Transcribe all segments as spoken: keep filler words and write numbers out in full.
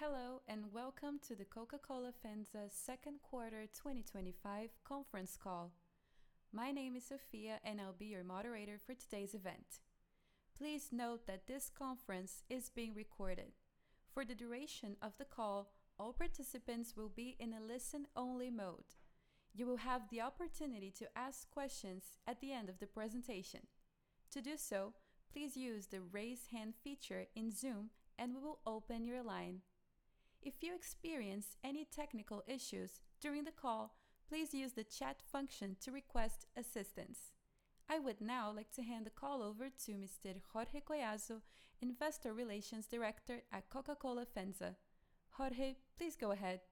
Hello and welcome to the Coca-Cola FEMSA second quarter twenty twenty-five conference call. My name is Sophia and I'll be your moderator for today's event. Please note that this conference is being recorded. For the duration of the call, all participants will be in a listen-only mode. You will have the opportunity to ask questions at the end of the presentation. To do so, please use the raise hand feature in Zoom and we will open your line. If you experience any technical issues during the call, please use the chat function to request assistance. I would now like to hand the call over to Mister Jorge Collazo, Investor Relations Director at Coca-Cola FEMSA. Jorge, please go ahead.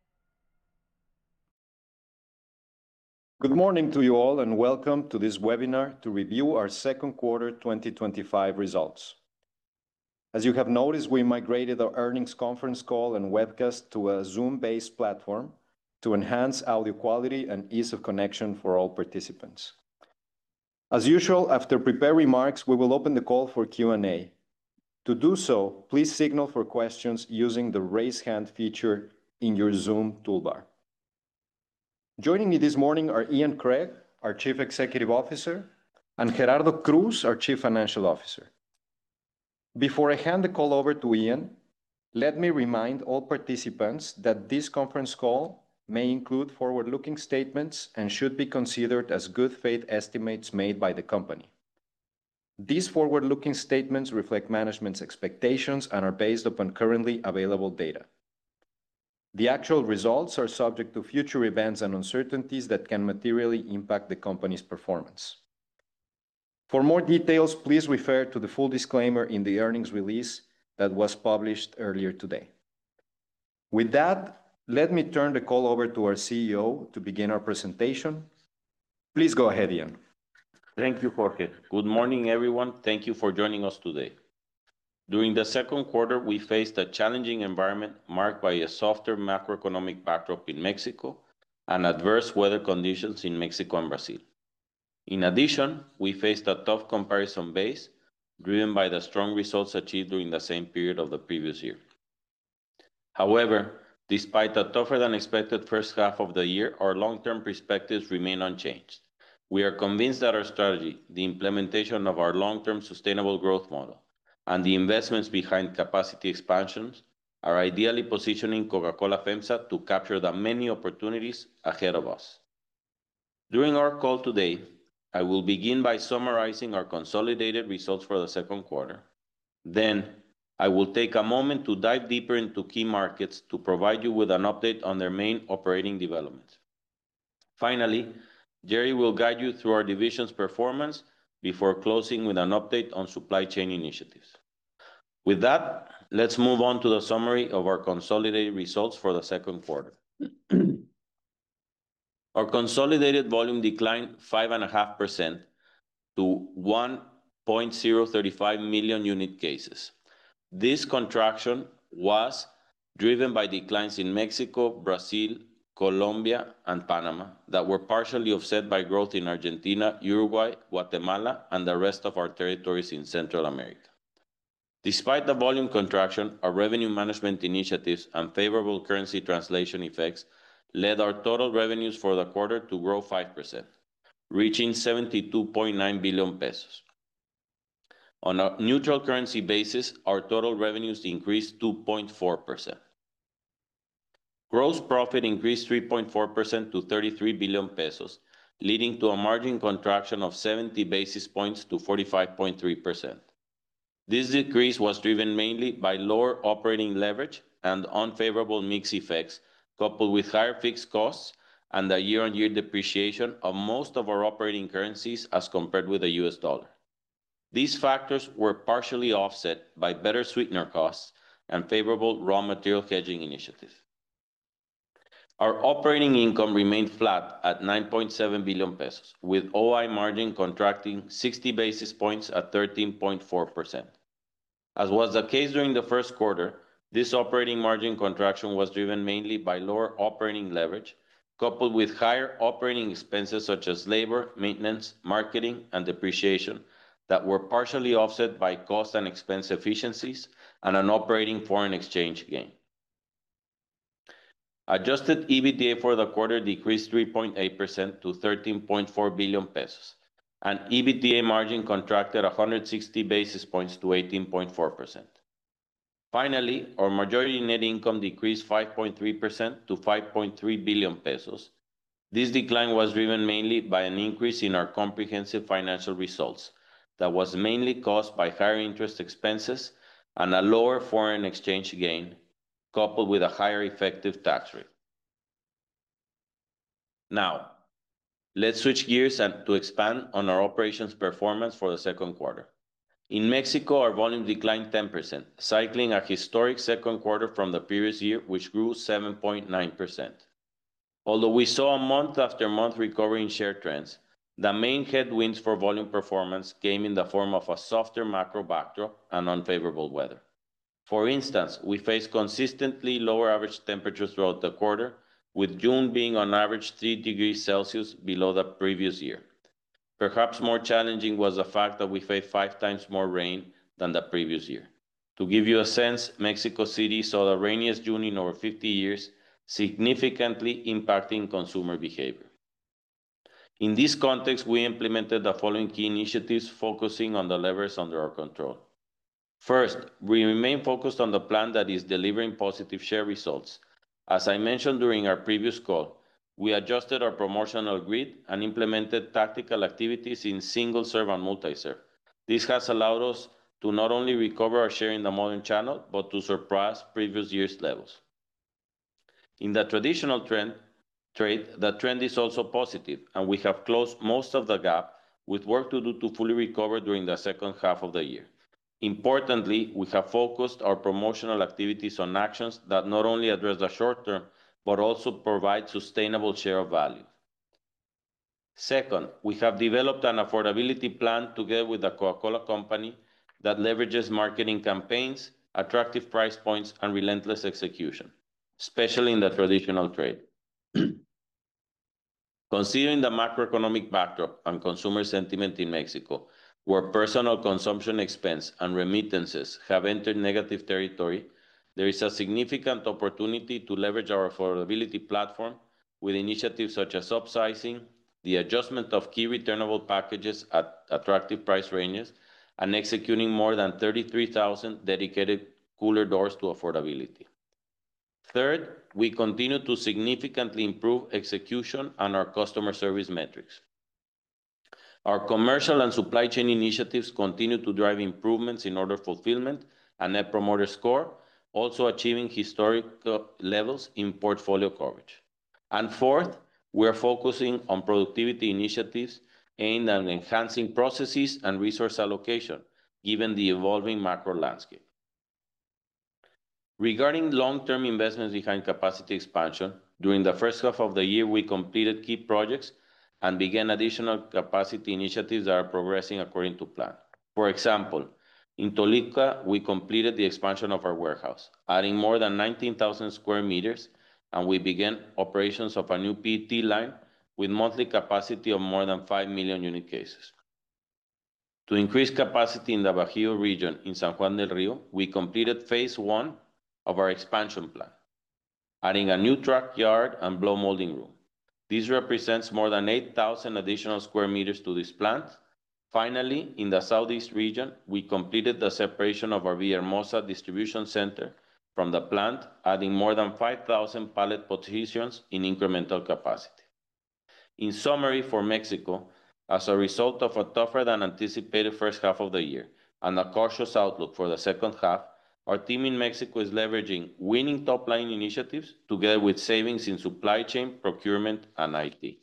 Good morning to you all and welcome to this webinar to review our second quarter twenty twenty-five results. As you have noticed, we migrated our earnings conference call and webcast to a Zoom-based platform to enhance audio quality and ease of connection for all participants. As usual, after prepared remarks, we will open the call for Q and A. To do so, please signal for questions using the raise hand feature in your Zoom toolbar. Joining me this morning are Ian Craig, our Chief Executive Officer, and Gerardo Cruz, our Chief Financial Officer. Before I hand the call over to Ian, let me remind all participants that this conference call may include forward-looking statements and should be considered as good faith estimates made by the company. These forward-looking statements reflect management's expectations and are based upon currently available data. The actual results are subject to future events and uncertainties that can materially impact the company's performance. For more details, please refer to the full disclaimer in the earnings release that was published earlier today. With that, let me turn the call over to our C E O to begin our presentation. Please go ahead, Ian. Thank you, Jorge. Good morning, everyone. Thank you for joining us today. During the second quarter, we faced a challenging environment marked by a softer macroeconomic backdrop in Mexico and adverse weather conditions in Mexico and Brazil. In addition, we faced a tough comparison base driven by the strong results achieved during the same period of the previous year. However, despite a tougher than expected first half of the year, our long-term perspectives remain unchanged. We are convinced that our strategy, the implementation of our long-term sustainable growth model, and the investments behind capacity expansions are ideally positioning Coca-Cola FEMSA to capture the many opportunities ahead of us. During our call today, I will begin by summarizing our consolidated results for the second quarter. Then, I will take a moment to dive deeper into key markets to provide you with an update on their main operating developments. Finally, Jerry will guide you through our division's performance before closing with an update on supply chain initiatives. With that, let's move on to the summary of our consolidated results for the second quarter. Our consolidated volume declined five point five percent to one point zero three five million unit cases. This contraction was driven by declines in Mexico, Brazil, Colombia, and Panama that were partially offset by growth in Argentina, Uruguay, Guatemala, and the rest of our territories in Central America. Despite the volume contraction, our revenue management initiatives and favorable currency translation effects led our total revenues for the quarter to grow five percent, reaching seventy-two point nine billion pesos. On a neutral currency basis, our total revenues increased two point four percent. Gross profit increased three point four percent to thirty-three billion pesos, leading to a margin contraction of seventy basis points to forty-five point three percent. This decrease was driven mainly by lower operating leverage and unfavorable mix effects, coupled with higher fixed costs and the year-on-year depreciation of most of our operating currencies as compared with the U S dollar. These factors were partially offset by better sweetener costs and favorable raw material hedging initiatives. Our operating income remained flat at nine point seven billion pesos, with O I margin contracting sixty basis points at thirteen point four percent. As was the case during the first quarter, this operating margin contraction was driven mainly by lower operating leverage, coupled with higher operating expenses such as labor, maintenance, marketing, and depreciation that were partially offset by cost and expense efficiencies and an operating foreign exchange gain. Adjusted EBITDA for the quarter decreased three point eight percent to thirteen point four billion pesos, and EBITDA margin contracted one hundred sixty basis points to eighteen point four percent. Finally, our majority net income decreased five point three percent to five point three billion pesos. This decline was driven mainly by an increase in our comprehensive financial results that was mainly caused by higher interest expenses and a lower foreign exchange gain, coupled with a higher effective tax rate. Now, let's switch gears and to expand on our operations performance for the second quarter. In Mexico, our volume declined ten percent, cycling a historic second quarter from the previous year, which grew seven point nine percent. Although we saw a month-after-month recovery in share trends, the main headwinds for volume performance came in the form of a softer macro backdrop and unfavorable weather. For instance, we faced consistently lower average temperatures throughout the quarter, with June being on average three degrees Celsius below the previous year. Perhaps more challenging was the fact that we faced five times more rain than the previous year. To give you a sense, Mexico City saw the rainiest June in over fifty years, significantly impacting consumer behavior. In this context, we implemented the following key initiatives focusing on the levers under our control. First, we remain focused on the plan that is delivering positive share results. As I mentioned during our previous call, we adjusted our promotional grid and implemented tactical activities in single-serve and multi-serve. This has allowed us to not only recover our share in the modern channel, but to surpass previous year's levels. In the traditional trend, trade, the trend is also positive, and we have closed most of the gap with work to do to fully recover during the second half of the year. Importantly, we have focused our promotional activities on actions that not only address the short term, but also provide sustainable share of value. Second, we have developed an affordability plan together with the Coca-Cola Company that leverages marketing campaigns, attractive price points, and relentless execution, especially in the traditional trade. Considering the macroeconomic backdrop and consumer sentiment in Mexico, where personal consumption expense and remittances have entered negative territory, there is a significant opportunity to leverage our affordability platform with initiatives such as upsizing, the adjustment of key returnable packages at attractive price ranges, and executing more than thirty-three thousand dedicated cooler doors to affordability. Third, we continue to significantly improve execution and our customer service metrics. Our commercial and supply chain initiatives continue to drive improvements in order fulfillment and Net Promoter Score, also achieving historic levels in portfolio coverage. And fourth, we are focusing on productivity initiatives aimed at enhancing processes and resource allocation, given the evolving macro landscape. Regarding long-term investments behind capacity expansion, during the first half of the year, we completed key projects and began additional capacity initiatives that are progressing according to plan. For example, in Toluca, we completed the expansion of our warehouse, adding more than nineteen thousand square meters, and we began operations of a new P E T line with monthly capacity of more than five million unit cases. To increase capacity in the Bajío region in San Juan del Río, we completed phase one of our expansion plan, adding a new truck yard and blow molding room. This represents more than eight thousand additional square meters to this plant. Finally, in the Southeast region, we completed the separation of our Villahermosa distribution center from the plant, adding more than five thousand pallet positions in incremental capacity. In summary, for Mexico, as a result of a tougher than anticipated first half of the year and a cautious outlook for the second half, our team in Mexico is leveraging winning top-line initiatives together with savings in supply chain, procurement, and I T.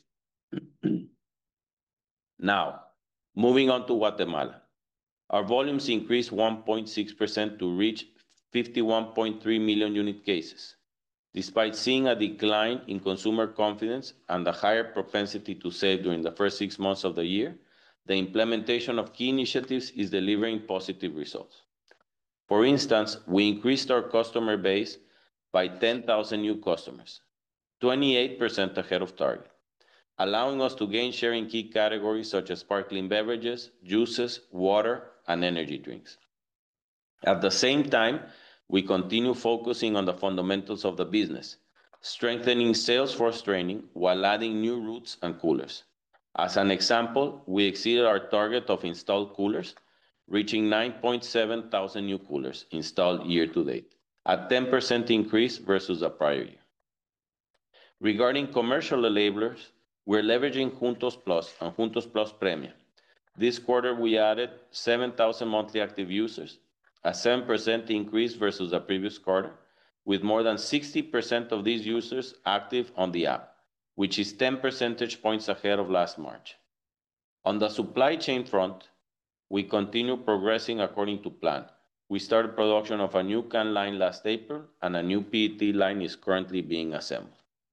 Now, moving on to Guatemala. Our volumes increased one point six percent to reach fifty-one point three million unit cases. Despite seeing a decline in consumer confidence and a higher propensity to save during the first six months of the year, the implementation of key initiatives is delivering positive results. For instance, we increased our customer base by ten thousand new customers, twenty-eight percent ahead of target, allowing us to gain share in key categories such as sparkling beverages, juices, water, and energy drinks. At the same time, we continue focusing on the fundamentals of the business, strengthening sales force training while adding new routes and coolers. As an example, we exceeded our target of installed coolers, reaching nine point seven thousand new coolers installed year to date, a ten percent increase versus the prior year. Regarding commercial enablers, we're leveraging Juntos Plus and Juntos Plus Premia. This quarter, we added seven thousand monthly active users, a seven percent increase versus the previous quarter, with more than sixty percent of these users active on the app, which is ten percentage points ahead of last March. On the supply chain front, we continue progressing according to plan. We started production of a new can line last April, and a new P E T line is currently being assembled.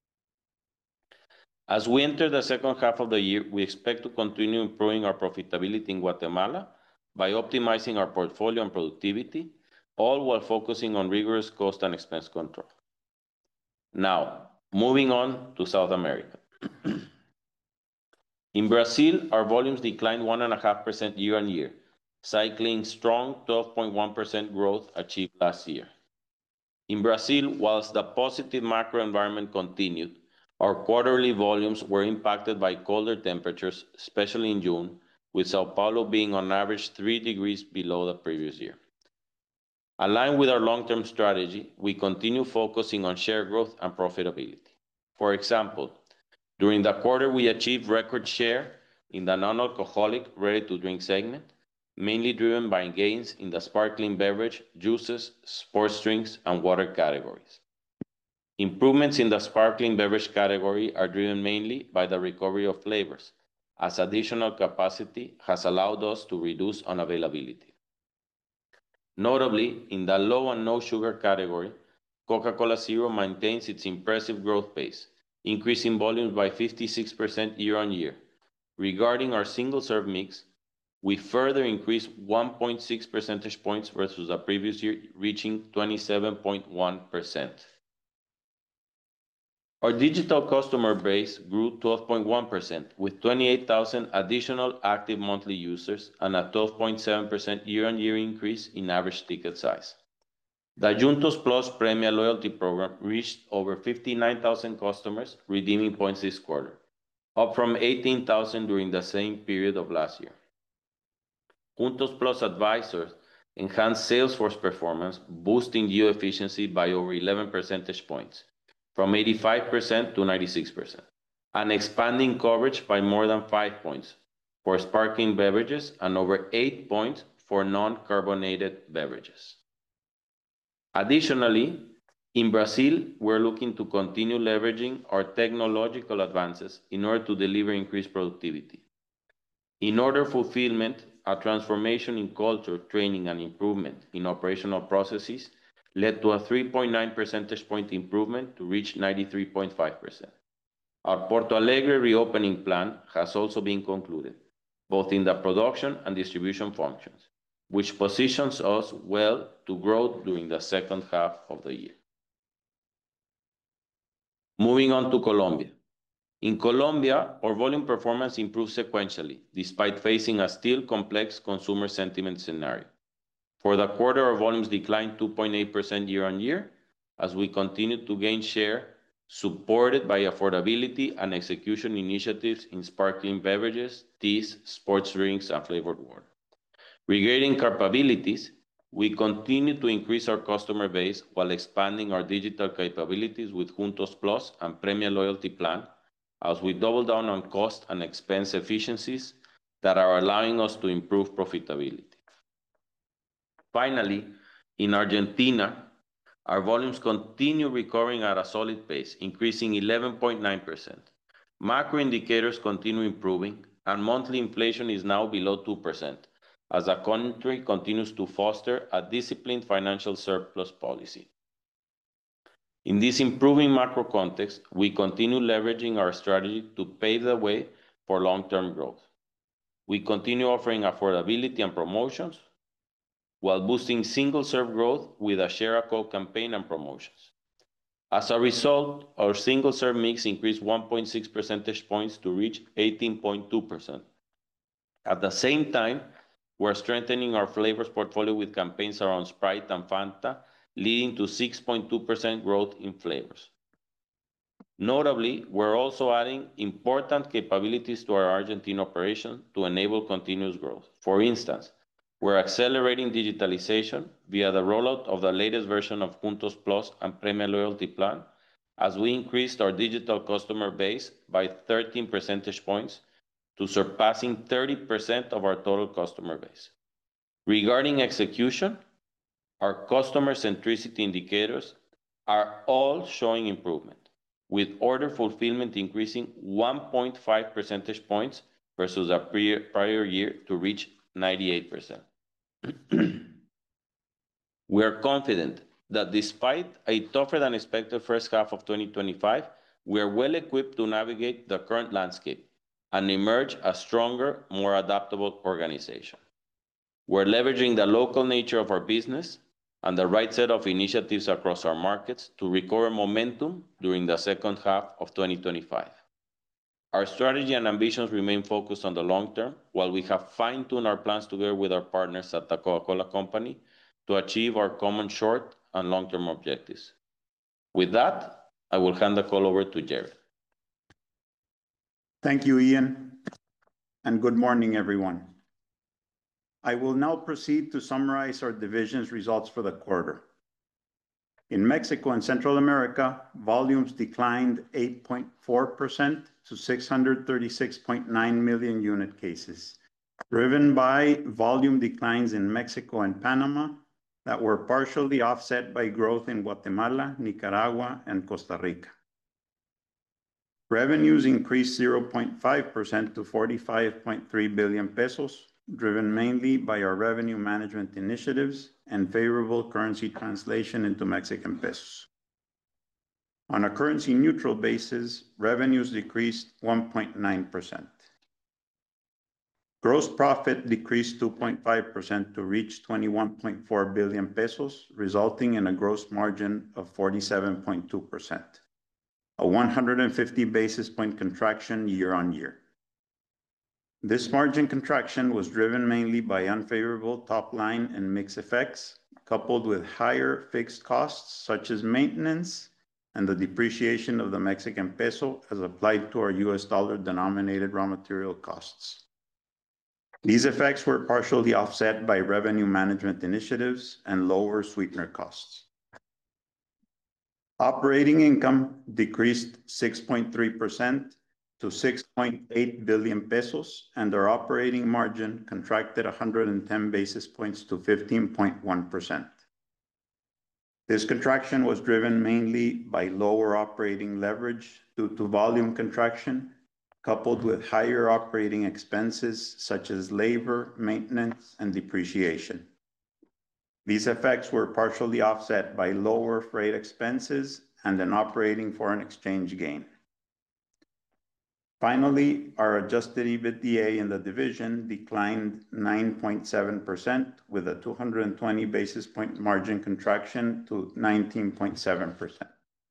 As we enter the second half of the year, we expect to continue improving our profitability in Guatemala by optimizing our portfolio and productivity, all while focusing on rigorous cost and expense control. Now, moving on to South America. In Brazil, our volumes declined one point five percent year-on-year, cycling strong twelve point one percent growth achieved last year. In Brazil, whilst the positive macro environment continued, our quarterly volumes were impacted by colder temperatures, especially in June, with São Paulo being on average three degrees below the previous year. Aligned with our long-term strategy, we continue focusing on share growth and profitability. For example, during the quarter, we achieved record share in the non-alcoholic ready-to-drink segment, mainly driven by gains in the sparkling beverage, juices, sports drinks, and water categories. Improvements in the sparkling beverage category are driven mainly by the recovery of flavors, as additional capacity has allowed us to reduce unavailability. Notably, in the low and no sugar category, Coca-Cola Zero maintains its impressive growth pace, increasing volumes by fifty-six percent year-on-year. Regarding our single-serve mix, we further increased one point six percentage points versus the previous year, reaching twenty-seven point one percent. Our digital customer base grew twelve point one percent, with twenty-eight thousand additional active monthly users and a twelve point seven percent year-on-year increase in average ticket size. The Juntos Plus Premia loyalty program reached over fifty-nine thousand customers redeeming points this quarter, up from eighteen thousand during the same period of last year. Juntos Plus advisors enhanced sales force performance, boosting geo efficiency by over eleven percentage points, from eighty-five percent to ninety-six percent, and expanding coverage by more than five points for sparkling beverages and over eight points for non-carbonated beverages. Additionally, in Brazil, we're looking to continue leveraging our technological advances in order to deliver increased productivity. In order fulfillment, a transformation in culture, training, and improvement in operational processes led to a three point nine percentage point improvement to reach ninety-three point five percent. Our Porto Alegre reopening plan has also been concluded, both in the production and distribution functions, which positions us well to grow during the second half of the year. Moving on to Colombia. In Colombia, our volume performance improved sequentially, despite facing a still complex consumer sentiment scenario. For the quarter, our volumes declined two point eight percent year-on-year, as we continued to gain share, supported by affordability and execution initiatives in sparkling beverages, teas, sports drinks, and flavored water. Regarding capabilities, we continue to increase our customer base while expanding our digital capabilities with Juntos Plus and Premia loyalty plan, as we double down on cost and expense efficiencies that are allowing us to improve profitability. Finally, in Argentina, our volumes continue recovering at a solid pace, increasing eleven point nine percent. Macro indicators continue improving, and monthly inflation is now below two percent, as the country continues to foster a disciplined financial surplus policy. In this improving macro context, we continue leveraging our strategy to pave the way for long-term growth. We continue offering affordability and promotions, while boosting single-serve growth with a Share a Coke campaign and promotions. As a result, our single-serve mix increased one point six percentage points to reach eighteen point two percent. At the same time, we're strengthening our flavors portfolio with campaigns around Sprite and Fanta, leading to six point two percent growth in flavors. Notably, we're also adding important capabilities to our Argentine operation to enable continuous growth. For instance, we're accelerating digitalization via the rollout of the latest version of Juntos Plus and Premia Loyalty Plan, as we increased our digital customer base by thirteen percentage points to surpassing thirty percent of our total customer base. Regarding execution, our customer centricity indicators are all showing improvement, with order fulfillment increasing one point five percentage points versus the prior year to reach ninety-eight percent. We are confident that despite a tougher than expected first half of twenty twenty-five, we are well equipped to navigate the current landscape and emerge a stronger, more adaptable organization. We're leveraging the local nature of our business and the right set of initiatives across our markets to recover momentum during the second half of twenty twenty-five. Our strategy and ambitions remain focused on the long term, while we have fine-tuned our plans together with our partners at the Coca-Cola Company to achieve our common short and long-term objectives. With that, I will hand the call over to Gerry. Thank you, Ian, and good morning, everyone. I will now proceed to summarize our division's results for the quarter. In Mexico and Central America, volumes declined eight point four percent to six hundred thirty-six point nine million unit cases, driven by volume declines in Mexico and Panama that were partially offset by growth in Guatemala, Nicaragua, and Costa Rica. Revenues increased zero point five percent to forty-five point three billion pesos, driven mainly by our revenue management initiatives and favorable currency translation into Mexican pesos. On a currency-neutral basis, revenues decreased one point nine percent. Gross profit decreased two point five percent to reach twenty-one point four billion pesos, resulting in a gross margin of forty-seven point two percent, a one hundred fifty basis point contraction year-on-year. This margin contraction was driven mainly by unfavorable top-line and mix effects, coupled with higher fixed costs such as maintenance and the depreciation of the Mexican peso as applied to our U S dollar-denominated raw material costs. These effects were partially offset by revenue management initiatives and lower sweetener costs. Operating income decreased six point three percent to six point eight billion pesos, and our operating margin contracted one hundred ten basis points to fifteen point one percent. This contraction was driven mainly by lower operating leverage due to volume contraction, coupled with higher operating expenses such as labor, maintenance, and depreciation. These effects were partially offset by lower freight expenses and an operating foreign exchange gain. Finally, our adjusted EBITDA in the division declined nine point seven percent with a two hundred twenty basis point margin contraction to nineteen point seven percent.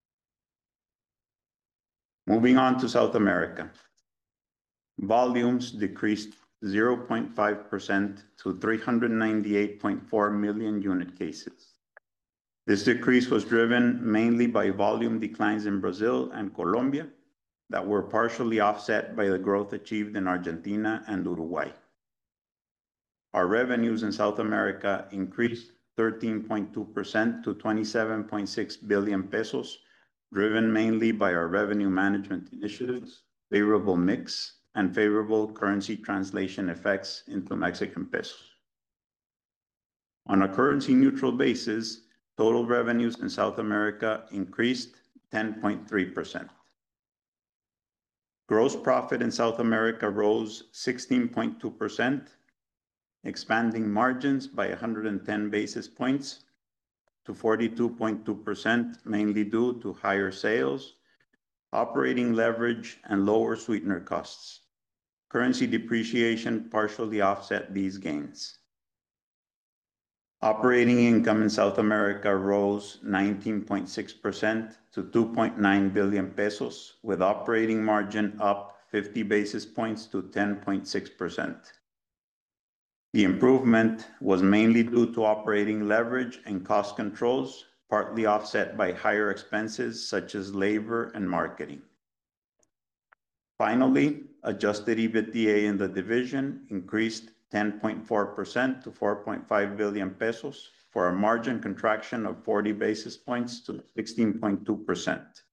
Moving on to South America. Volumes decreased zero point five percent to three hundred ninety-eight point four million unit cases. This decrease was driven mainly by volume declines in Brazil and Colombia that were partially offset by the growth achieved in Argentina and Uruguay. Our revenues in South America increased thirteen point two percent to twenty-seven point six billion pesos, driven mainly by our revenue management initiatives, favorable mix, and favorable currency translation effects into Mexican pesos. On a currency-neutral basis, total revenues in South America increased ten point three percent. Gross profit in South America rose sixteen point two percent, expanding margins by one hundred ten basis points to forty-two point two percent, mainly due to higher sales, operating leverage, and lower sweetener costs. Currency depreciation partially offset these gains. Operating income in South America rose nineteen point six percent to two point nine billion pesos, with operating margin up fifty basis points to ten point six percent. The improvement was mainly due to operating leverage and cost controls, partly offset by higher expenses such as labor and marketing. Finally, adjusted EBITDA in the division increased ten point four percent to four point five billion pesos for a margin contraction of forty basis points to sixteen point two percent.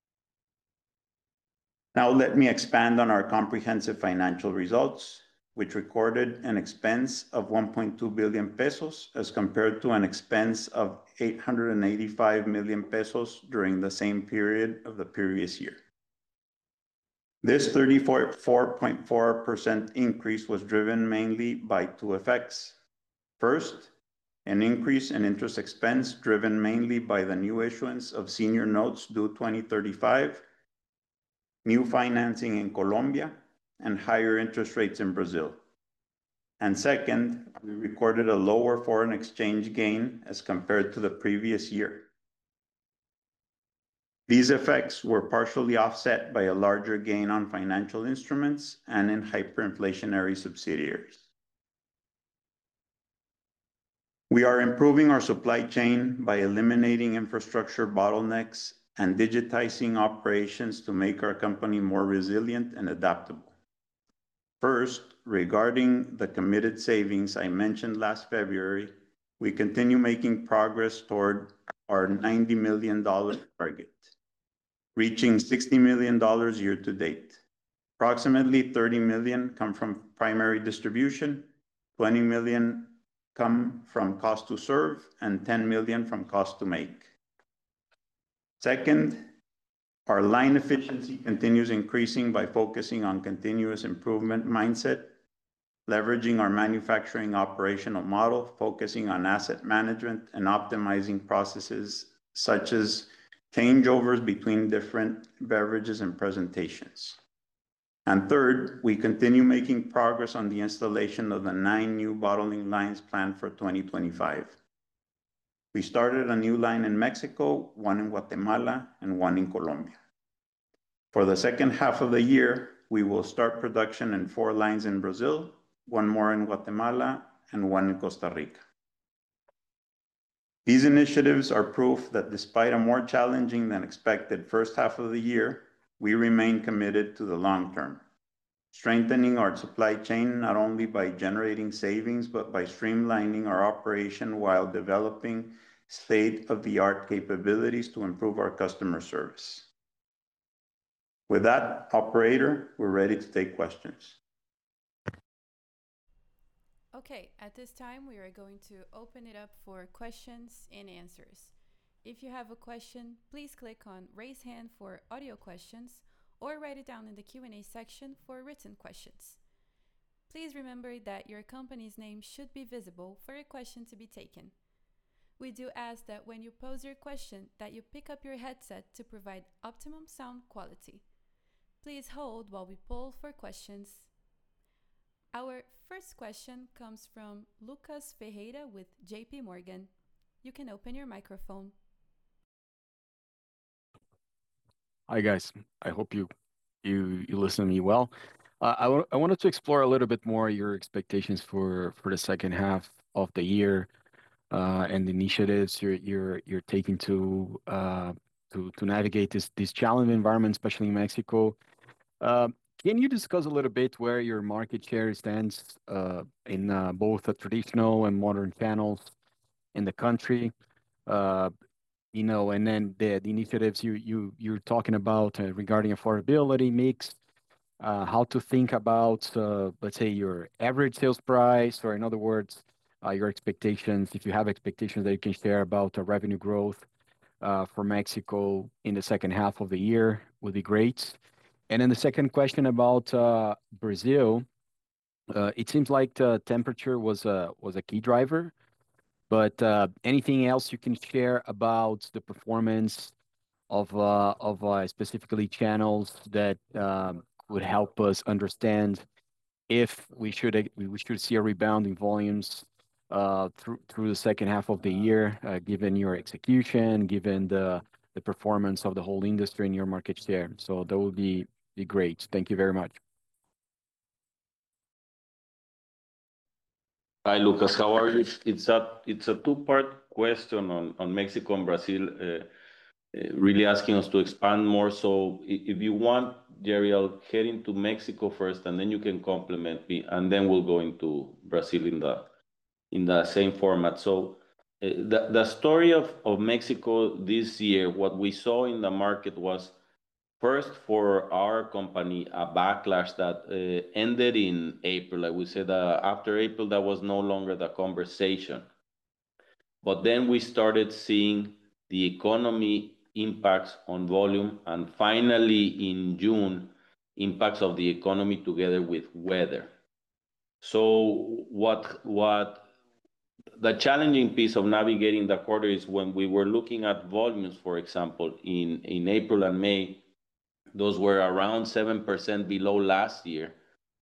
Now let me expand on our comprehensive financial results, which recorded an expense of one point two billion pesos as compared to an expense of eight hundred eighty-five million pesos during the same period of the previous year. This thirty-four point four percent increase was driven mainly by two effects. First, an increase in interest expense driven mainly by the new issuance of senior notes due twenty thirty-five, new financing in Colombia, and higher interest rates in Brazil. And second, we recorded a lower foreign exchange gain as compared to the previous year. These effects were partially offset by a larger gain on financial instruments and in hyperinflationary subsidiaries. We are improving our supply chain by eliminating infrastructure bottlenecks and digitizing operations to make our company more resilient and adaptable. First, regarding the committed savings I mentioned last February, we continue making progress toward our ninety million dollars target, reaching sixty million dollars year to date. Approximately thirty million dollars come from primary distribution, twenty million dollars come from cost to serve, and ten million dollars from cost to make. Second, our line efficiency continues increasing by focusing on continuous improvement mindset, leveraging our manufacturing operational model, focusing on asset management, and optimizing processes such as changeovers between different beverages and presentations. And third, we continue making progress on the installation of the nine new bottling lines planned for twenty twenty-five. We started a new line in Mexico, one in Guatemala, and one in Colombia. For the second half of the year, we will start production in four lines in Brazil, one more in Guatemala, and one in Costa Rica. These initiatives are proof that despite a more challenging than expected first half of the year, we remain committed to the long term, strengthening our supply chain not only by generating savings, but by streamlining our operation while developing state-of-the-art capabilities to improve our customer service. With that, operator, we're ready to take questions. Okay, at this time we are going to open it up for questions and answers. If you have a question, please click on raise hand for audio questions or write it down in the Q and A section for written questions. Please remember that your company's name should be visible for your question to be taken. We do ask that when you pose your question that you pick up your headset to provide optimum sound quality. Please hold while we poll for questions. Our first question comes from Lucas Ferreira with J P Morgan. You can open your microphone. Hi guys, I hope you you you listen to me well. Uh, I, w- I wanted to explore a little bit more your expectations for for the second half of the year uh, and the initiatives you're you're you're taking to uh, to to navigate this this challenging environment, especially in Mexico. Uh, can you discuss a little bit where your market share stands uh, in uh, both the traditional and modern channels in the country? Uh, you know, and then the, the initiatives you you you're talking about uh, regarding affordability mix, uh, how to think about, uh, let's say, your average sales price, or in other words, uh, your expectations, if you have expectations that you can share about uh, revenue growth uh, for Mexico in the second half of the year would be great. And then the second question about uh, Brazil, uh, it seems like the temperature was a was a key driver. But uh, anything else you can share about the performance of uh, of uh, specifically channels that um, would help us understand if we should uh, we should see a rebound in volumes uh, through through the second half of the year, uh, given your execution, given the the performance of the whole industry and your market share. So that would be be great. Thank you very much. Hi, Lucas. How are you? It's a it's a two-part question on, on Mexico and Brazil, uh, uh, really asking us to expand more. So if you want, Jerry, I'll head into Mexico first, and then you can complement me, and then we'll go into Brazil in the in the same format. So uh, the, the story of, of Mexico this year, what we saw in the market was first for our company, a backlash that uh, ended in April. Like we said, uh, after April, that was no longer the conversation. But then we started seeing the economy impacts on volume, and finally in June, impacts of the economy together with weather. So what what the challenging piece of navigating the quarter is when we were looking at volumes, for example, in, in April and May, those were around seven percent below last year.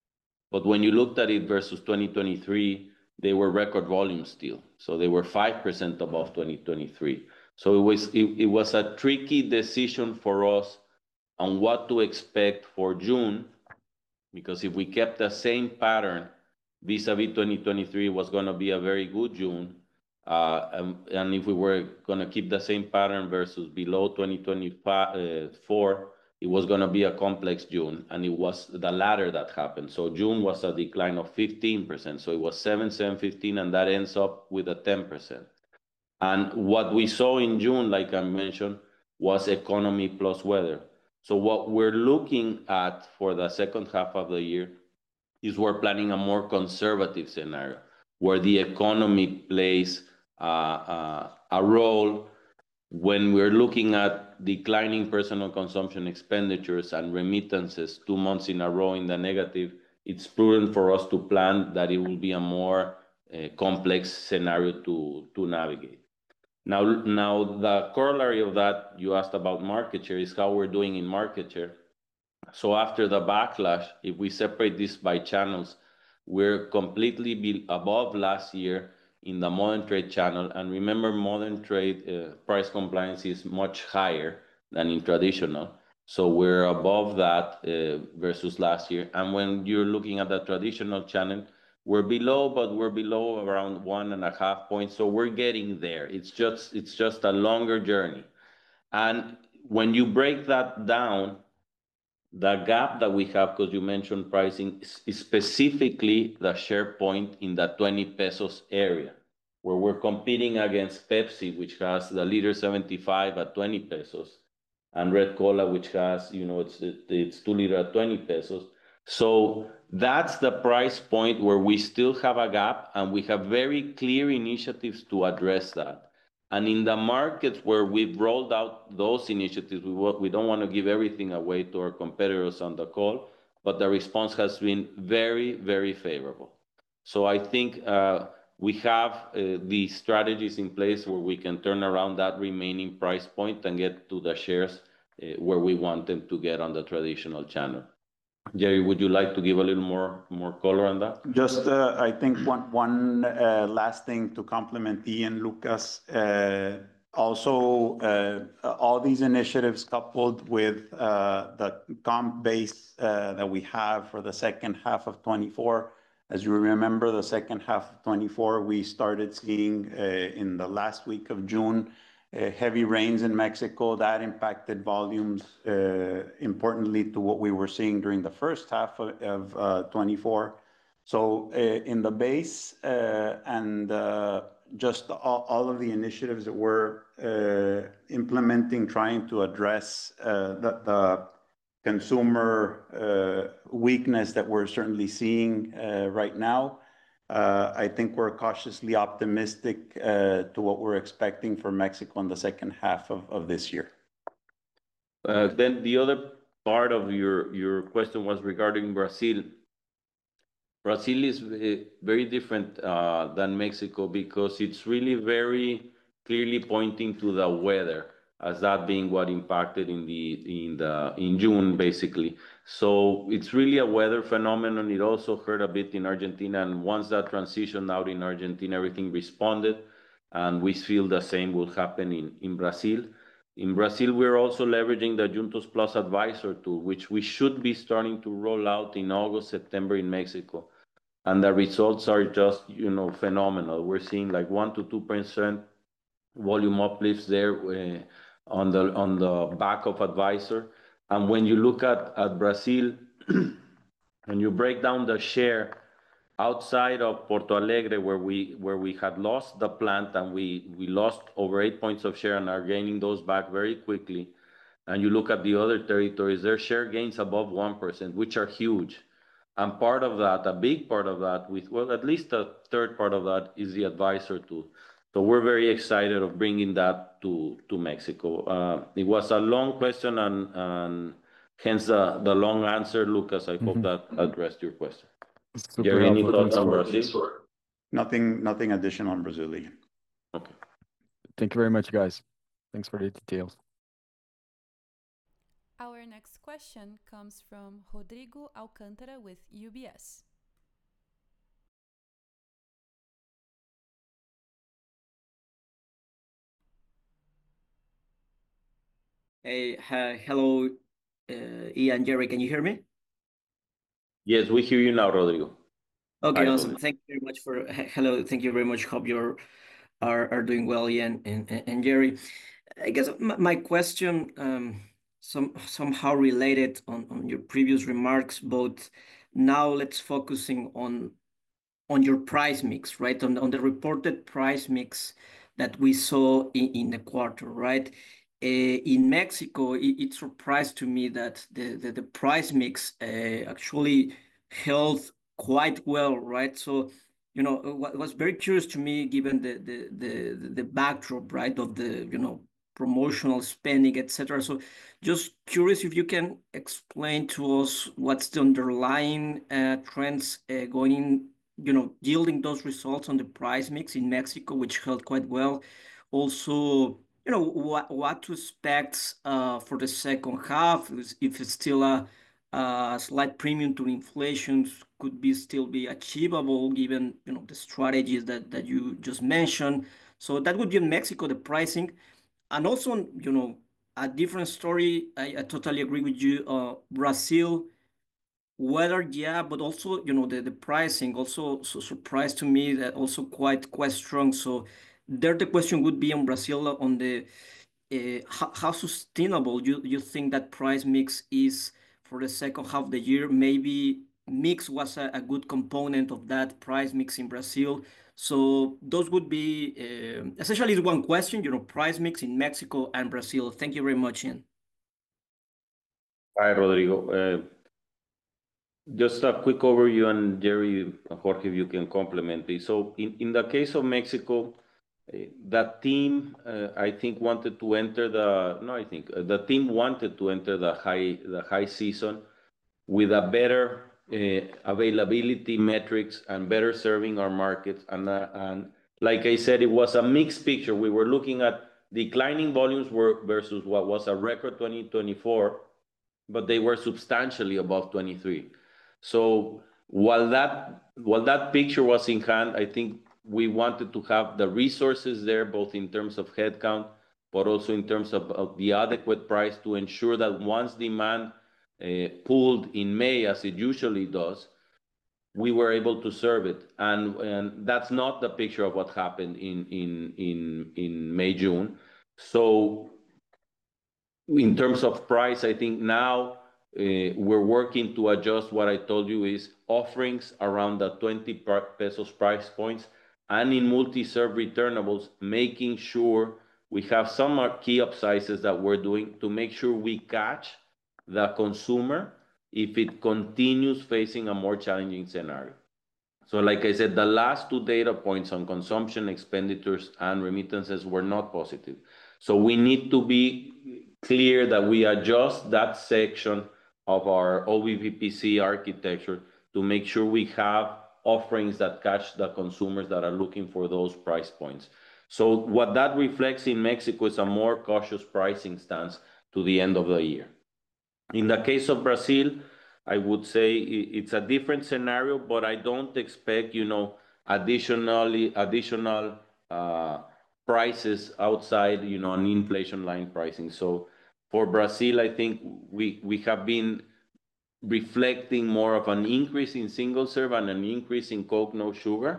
But when you looked at it versus twenty twenty-three, they were record volumes still. So they were five percent above twenty twenty-three. So it was, it, it was a tricky decision for us on what to expect for June, because if we kept the same pattern vis-a-vis twenty twenty-three, it was going to be a very good June. Uh, and, and if we were going to keep the same pattern versus below twenty twenty-four, it was going to be a complex June, and it was the latter that happened. So June was a decline of fifteen percent. So it was seven, seven, fifteen, and that ends up with a ten percent. And what we saw in June, like I mentioned, was economy plus weather. So what we're looking at for the second half of the year is we're planning a more conservative scenario where the economy plays uh, uh, a role. When we're looking at declining personal consumption expenditures and remittances two months in a row in the negative, it's prudent for us to plan that it will be a more uh, complex scenario to, to navigate. Now, now, the corollary of that, you asked about market share, is how we're doing in market share. So after the backlash, if we separate this by channels, we're completely be above last year in the modern trade channel. And remember, modern trade uh, price compliance is much higher than in traditional. So we're above that uh, versus last year. And when you're looking at the traditional channel, we're below, but we're below around one and a half points. So we're getting there. It's just, it's just a longer journey. And when you break that down, the gap that we have, because you mentioned pricing, is specifically the share point in the twenty pesos area, where we're competing against Pepsi, which has the liter seventy-five at twenty pesos, and Red Cola, which has, you know, it's it's two liter at twenty pesos. So that's the price point where we still have a gap, and we have very clear initiatives to address that. And in the markets where we've rolled out those initiatives, we, we don't want to give everything away to our competitors on the call, but the response has been very, very favorable. So I think uh, we have uh, the strategies in place where we can turn around that remaining price point and get to the shares uh, where we want them to get on the traditional channel. Jerry, would you like to give a little more more color on that? Just, uh, I think one one uh, last thing to complement Ian, Lucas. Uh, also, uh, all these initiatives coupled with uh, the comp base uh, that we have for the second half of twenty-four. As you remember, the second half of twenty-four, we started seeing uh, in the last week of June Uh, heavy rains in Mexico. That impacted volumes uh, importantly to what we were seeing during the first half of, of uh, twenty-four. So uh, in the base uh, and uh, just all, all of the initiatives that we're uh, implementing, trying to address uh, the, the consumer uh, weakness that we're certainly seeing uh, right now. Uh, I think we're cautiously optimistic uh, to what we're expecting for Mexico in the second half of, of this year. Uh, then the other part of your, your question was regarding Brazil. Brazil is very different uh, than Mexico because it's really very clearly pointing to the weather as that being what impacted in the in the in June basically. So it's really a weather phenomenon. It also hurt a bit in Argentina, and once that transitioned out in Argentina, everything responded, and we feel the same will happen in in Brazil. In Brazil, we're also leveraging the Juntos Plus Advisor tool, which we should be starting to roll out in August, September in Mexico. And the results are just, you know, phenomenal. We're seeing like one to two percent volume uplifts there on the back of Advisor. And when you look at Brazil, and you break down the share outside of Porto Alegre, where we had lost the plant and we lost over eight points of share and are gaining those back very quickly, and you look at the other territories, their share gains above one percent, which are huge. And part of that, a big part of that, well, at least a third part of that is the Advisor tool. So we're very excited of bringing that to Mexico. It was a long question and hence the long answer, Lucas. I hope that addressed your question. Super helpful. Any thoughts on Brazil? Nothing, nothing additional on Brazil. Okay. Thank you very much, guys. Thanks for the details. Our next question comes from Rodrigo Alcântara with U B S. Hey, hi, hello, uh, Ian, Jerry, can you hear me? Yes, we hear you now, Rodrigo. Okay, Hi, awesome. Rodrigo. Thank you very much for hello. Thank you very much. Hope you're are are doing well, Ian and and Jerry. I guess my, my question um some somehow related on on your previous remarks, but now let's focusing on on your price mix, right? On, on the reported price mix that we saw in, in the quarter, right? Uh, in Mexico, it, it surprised to me that the, the, the price mix uh, actually held quite well, right? So, you know, what was very curious to me, given the the the, the backdrop, right, of the, you know, promotional spending, et cetera. So just curious if you can explain to us what's the underlying uh, trends uh, going in, you know, yielding those results on the price mix in Mexico, which held quite well. Also, you know, what what to expect uh, for the second half, if it's still a, a slight premium to inflation could be still be achievable given, you know, the strategies that that you just mentioned. So that would be in Mexico, the pricing, and also, you know, a different story. I, I totally agree with you. Uh, Brazil. Weather, yeah, but also, you know, the, the pricing also so surprised to me that also quite quite strong. So there the question would be on Brazil on the uh, how, how sustainable you you think that price mix is for the second half of the year. Maybe mix was a, a good component of that price mix in Brazil. So those would be uh, essentially is one question, you know, price mix in Mexico and Brazil. Thank you very much, Ian. Hi, Rodrigo. Uh, Just a quick overview, and Jerry, Jorge, if you can complement me. So in, in the case of Mexico, uh, that team, uh, I think, wanted to enter the, no, I think, uh, the team wanted to enter the high, the high season with a better uh, availability metrics and better serving our markets. And, uh, and like I said, it was a mixed picture. We were looking at declining volumes were versus what was a record twenty twenty-four, but they were substantially above twenty-three. So while that while that picture was in hand, I think we wanted to have the resources there, both in terms of headcount, but also in terms of, of the adequate price to ensure that once demand uh, pulled in May, as it usually does, we were able to serve it. And, and that's not the picture of what happened in, in, in, in May, June. So in terms of price, I think now uh, we're working to adjust what I told you is offerings around the twenty pesos price points, and in multi-serve returnables, making sure we have some key upsizes that we're doing to make sure we catch the consumer if it continues facing a more challenging scenario. So like I said, the last two data points on consumption, expenditures, and remittances were not positive. So we need to be clear that we adjust that section of our O V P P C architecture to make sure we have offerings that catch the consumers that are looking for those price points. So what that reflects in Mexico is a more cautious pricing stance to the end of the year. In the case of Brazil, I would say it's a different scenario, but I don't expect, you know, additionally additional uh, prices outside, you know, an inflation line pricing. So for Brazil, I think we we have been reflecting more of an increase in single serve and an increase in Coke no sugar,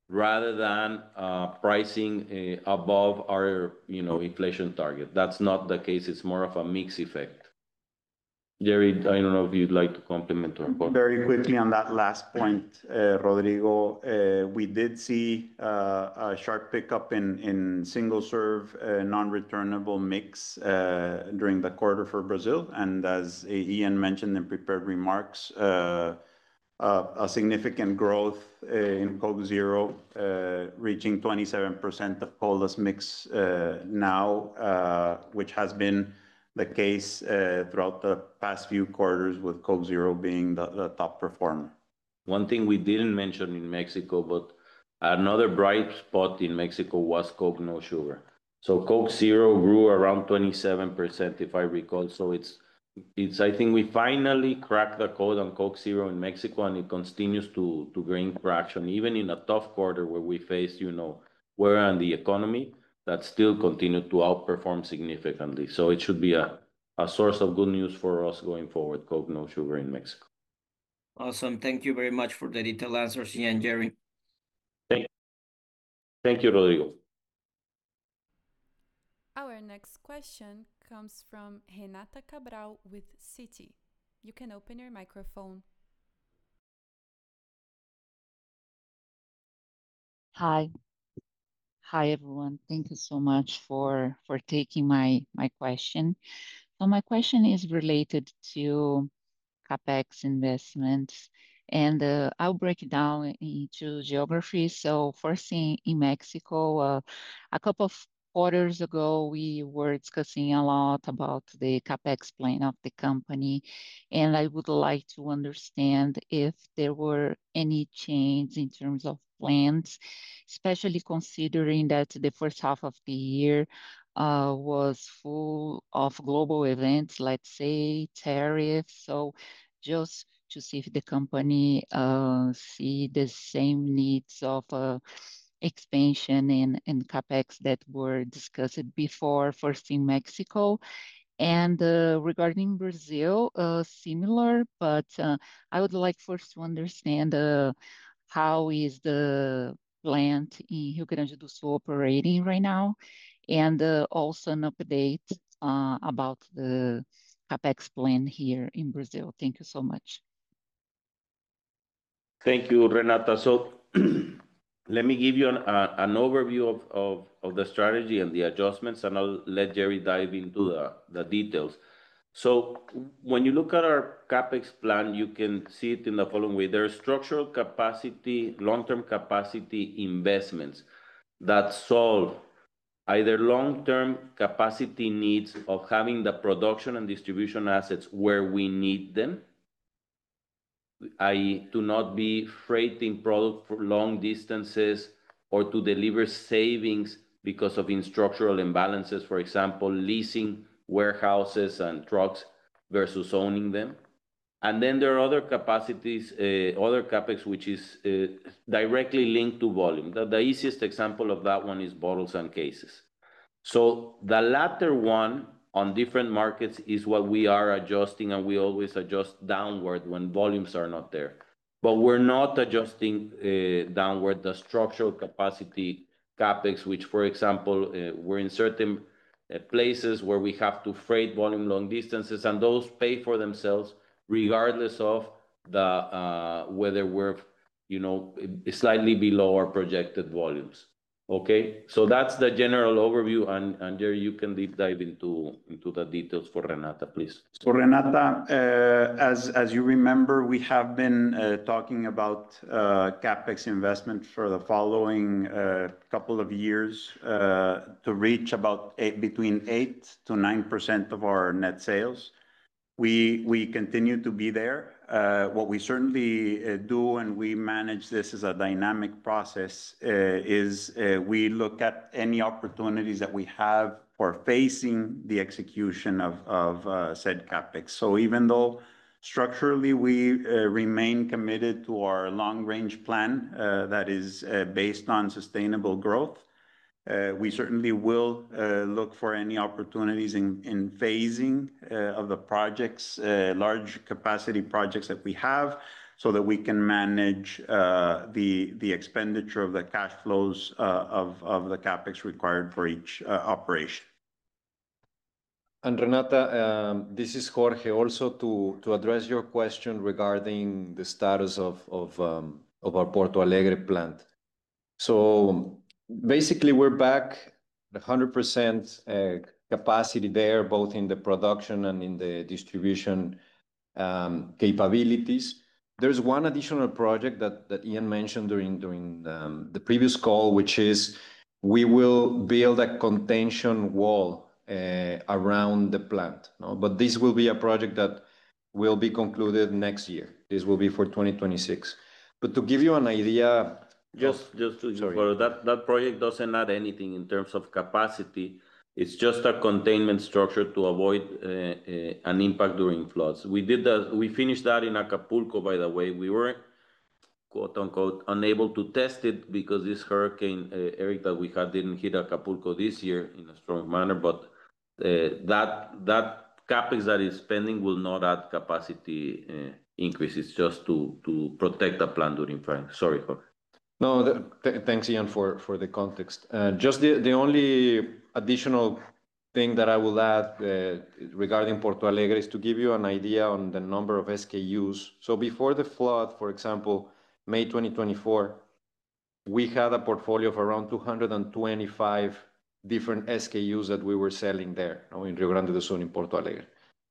rather than uh, pricing uh, above our, you know, inflation target. That's not the case. It's more of a mix effect. Jerry, I don't know if you'd like to comment or what. Very quickly on that last point, uh, Rodrigo, uh, we did see uh, a sharp pickup in, in single-serve, uh, non-returnable mix uh, during the quarter for Brazil. And as Ian mentioned in prepared remarks, uh, uh, a significant growth uh, in Coke Zero, uh, reaching twenty-seven percent of Cola's mix uh, now, uh, which has been the case uh, throughout the past few quarters, with Coke Zero being the, the top performer. One thing we didn't mention in Mexico, but another bright spot in Mexico was Coke No Sugar. So Coke Zero grew around twenty-seven percent, if I recall. So it's, it's I think we finally cracked the code on Coke Zero in Mexico, and it continues to, to gain traction, even in a tough quarter where we faced, you know, where on the economy that still continued to outperform significantly. So it should be a, a source of good news for us going forward, Coke No Sugar in Mexico. Awesome. Thank you very much for the detailed answers, Ian and Jerry. Thank, thank you, Rodrigo. Our next question comes from Renata Cabral with Citi. You can open your microphone. Hi. Hi, everyone. Thank you so much for, for taking my, my question. So my question is related to CapEx investments, and uh, I'll break it down into geography. So first in, in Mexico, uh, a couple of quarters ago, we were discussing a lot about the CapEx plan of the company, and I would like to understand if there were any change in terms of plans, especially considering that the first half of the year uh, was full of global events, let's say tariffs. So just to see if the company uh, see the same needs of uh, expansion and, and CapEx that were discussed before, first in Mexico. And uh, regarding Brazil, uh, similar, but uh, I would like first to understand uh, how is the plant in Rio Grande do Sul operating right now, and uh, also an update uh, about the CapEx plan here in Brazil. Thank you so much. Thank you, Renata. So let me give you an, uh, an overview of, of, of the strategy and the adjustments, and I'll let Jerry dive into the, the details. So when you look at our CapEx plan, you can see it in the following way. There are structural capacity, long-term capacity investments that solve either long-term capacity needs of having the production and distribution assets where we need them, that is to not be freighting product for long distances or to deliver savings because of structural imbalances, for example, leasing warehouses and trucks versus owning them. And then there are other capacities, uh, other CapEx, which is uh, directly linked to volume. The, the easiest example of that one is bottles and cases. So the latter one on different markets is what we are adjusting, and we always adjust downward when volumes are not there. But we're not adjusting uh, downward the structural capacity CapEx, which, for example, uh, we're in certain uh, places where we have to freight volume long distances, and those pay for themselves regardless of the uh, whether we're, you know, slightly below our projected volumes. Okay, so that's the general overview, and, and Jerry, you can deep dive into, into the details for Renata, please. So Renata, uh, as, as you remember, we have been uh, talking about uh, CapEx investment for the following uh, couple of years uh, to reach about eight, between eight to nine percent of our net sales. We, we continue to be there. Uh, what we certainly uh, do, and we manage this as a dynamic process, uh, is uh, we look at any opportunities that we have for facing the execution of, of uh, said CapEx. So even though structurally we uh, remain committed to our long-range plan uh, that is uh, based on sustainable growth, Uh, we certainly will uh, look for any opportunities in, in phasing uh, of the projects, uh, large capacity projects that we have, so that we can manage uh, the the expenditure of the cash flows uh, of of the capex required for each uh, operation. And Renata, um, this is Jorge. Also, to to address your question regarding the status of of um, of our Porto Alegre plant. So basically, we're back one hundred percent uh, capacity there, both in the production and in the distribution um, capabilities. There's one additional project that, that Ian mentioned during, during um, the previous call, which is we will build a contention wall uh, around the plant. No? But this will be a project that will be concluded next year. This will be for twenty twenty-six. But to give you an idea, Just, of, just to, sorry. for that, that project doesn't add anything in terms of capacity. It's just a containment structure to avoid uh, uh, an impact during floods. We did that. We finished that in Acapulco, by the way. We were, quote unquote, unable to test it because this hurricane, uh, Eric, that we had didn't hit Acapulco this year in a strong manner. But uh, that that capex that is spending will not add capacity uh, increase. It's just to to protect the plant during fire. Sorry, Jorge. No, the, th thanks, Ian, for, for the context. Uh, just the, the only additional thing that I will add uh, regarding Porto Alegre is to give you an idea on the number of S K Us. So before the flood, for example, May twenty twenty-four, we had a portfolio of around two hundred twenty-five different S K Us that we were selling there, you know, in Rio Grande do Sul, in Porto Alegre.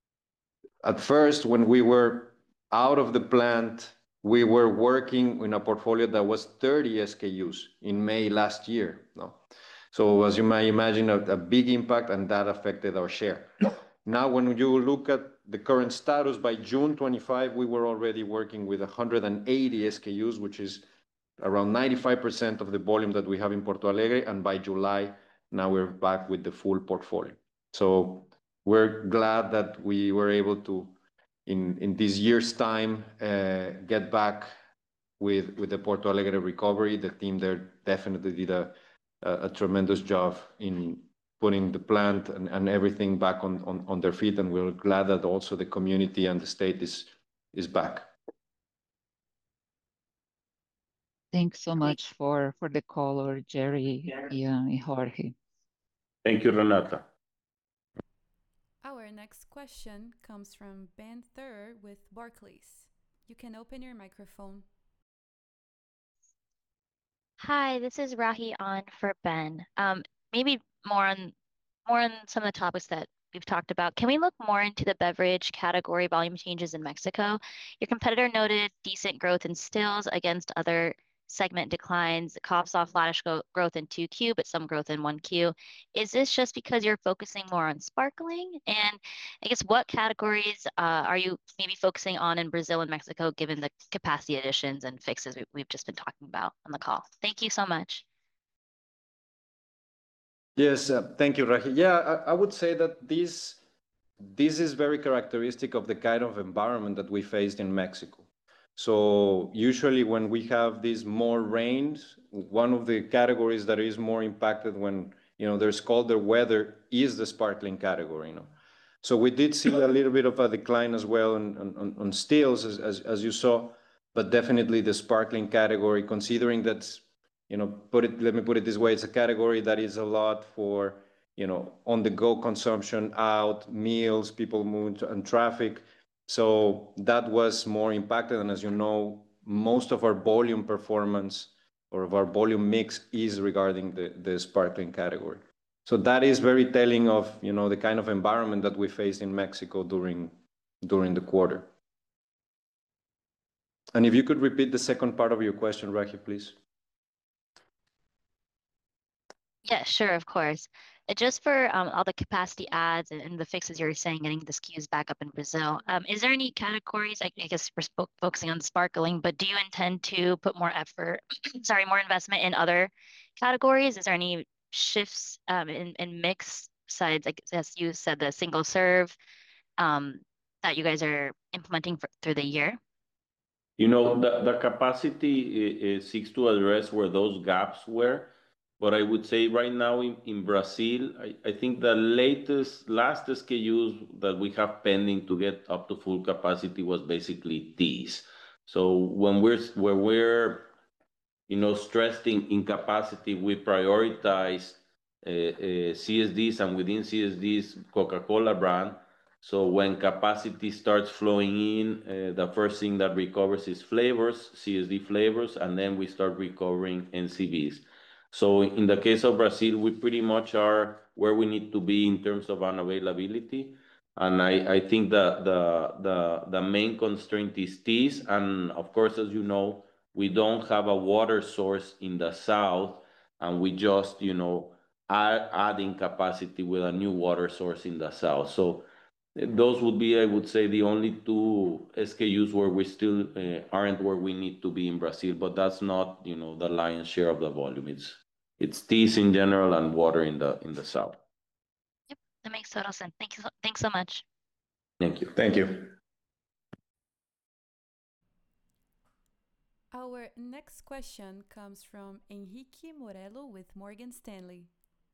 At first, when we were out of the plant, we were working in a portfolio that was thirty S K Us in May last year. No? So as you may imagine, a, a big impact, and that affected our share. Now, when you look at the current status, by June twenty-fifth, we were already working with one hundred eighty S K Us, which is around ninety-five percent of the volume that we have in Porto Alegre. And by July, now we're back with the full portfolio. So we're glad that we were able to, in, in this year's time, uh, get back with, with the Porto Alegre recovery. The team there definitely did a, a, a tremendous job in putting the plant and, and everything back on, on, on their feet. And we're glad that also the community and the state is, is back. Thanks so much for, for the caller, Jerry, Ian, and Jorge. Thank you, Renata. Our next question comes from Ben Thur with Barclays. You can open your microphone. Hi, this is Rahi on for Ben. Um, maybe more on more on some of the topics that we've talked about. Can we look more into the beverage category volume changes in Mexico? Your competitor noted decent growth in stills against other segment declines. Cobb saw flattish growth in two Q, but some growth in one Q. Is this just because you're focusing more on sparkling? And I guess what categories uh, are you maybe focusing on in Brazil and Mexico, given the capacity additions and fixes we, we've just been talking about on the call? Thank you so much. Yes, uh, thank you, Rahi. Yeah, I, I would say that this, this is very characteristic of the kind of environment that we faced in Mexico. So usually when we have these more rains, one of the categories that is more impacted when, you know, there's colder weather is the sparkling category, you know. So we did see a little bit of a decline as well on, on, on stills, as, as, as you saw, but definitely the sparkling category, considering that's, you know, put it, let me put it this way, it's a category that is a lot for, you know, on-the-go consumption, out, meals, people moving to, and traffic. So that was more impacted. And as you know, most of our volume performance or of our volume mix is regarding the, the sparkling category. So that is very telling of, you know, the kind of environment that we faced in Mexico during, during the quarter. And if you could repeat the second part of your question, Rahi, please. Yeah, sure, of course. Uh, Just for um, all the capacity adds and, and the fixes you're saying, getting the S K Us back up in Brazil, um, is there any categories, I, I guess we're sp focusing on sparkling, but do you intend to put more effort, sorry, more investment in other categories? Is there any shifts um, in, in mix besides, like, as you said, the single serve um, that you guys are implementing for, through the year? You know, the, the capacity uh, uh, seeks to address where those gaps were. But I would say right now in, in Brazil, I, I think the latest, last S K Us that we have pending to get up to full capacity was basically teas. So when we're when we're you know stressing in capacity, we prioritize uh, uh, C S Ds, and within C S Ds, Coca-Cola brand. So when capacity starts flowing in, uh, the first thing that recovers is flavors, C S D flavors, and then we start recovering N C Bs. So in the case of Brazil, we pretty much are where we need to be in terms of unavailability. And I, I think the, the, the, the main constraint is teas. And of course, as you know, we don't have a water source in the south, and we just, you know, are adding capacity with a new water source in the south. So those would be, I would say, the only two S K Us where we still uh, aren't where we need to be in Brazil, but that's not, you know, the lion's share of the volume. It's it's teas in general and water in the in the south. Yep, that makes total sense. Thank you. So, thanks so much. Thank you. Thank you. Our next question comes from Henrique Morello with Morgan Stanley.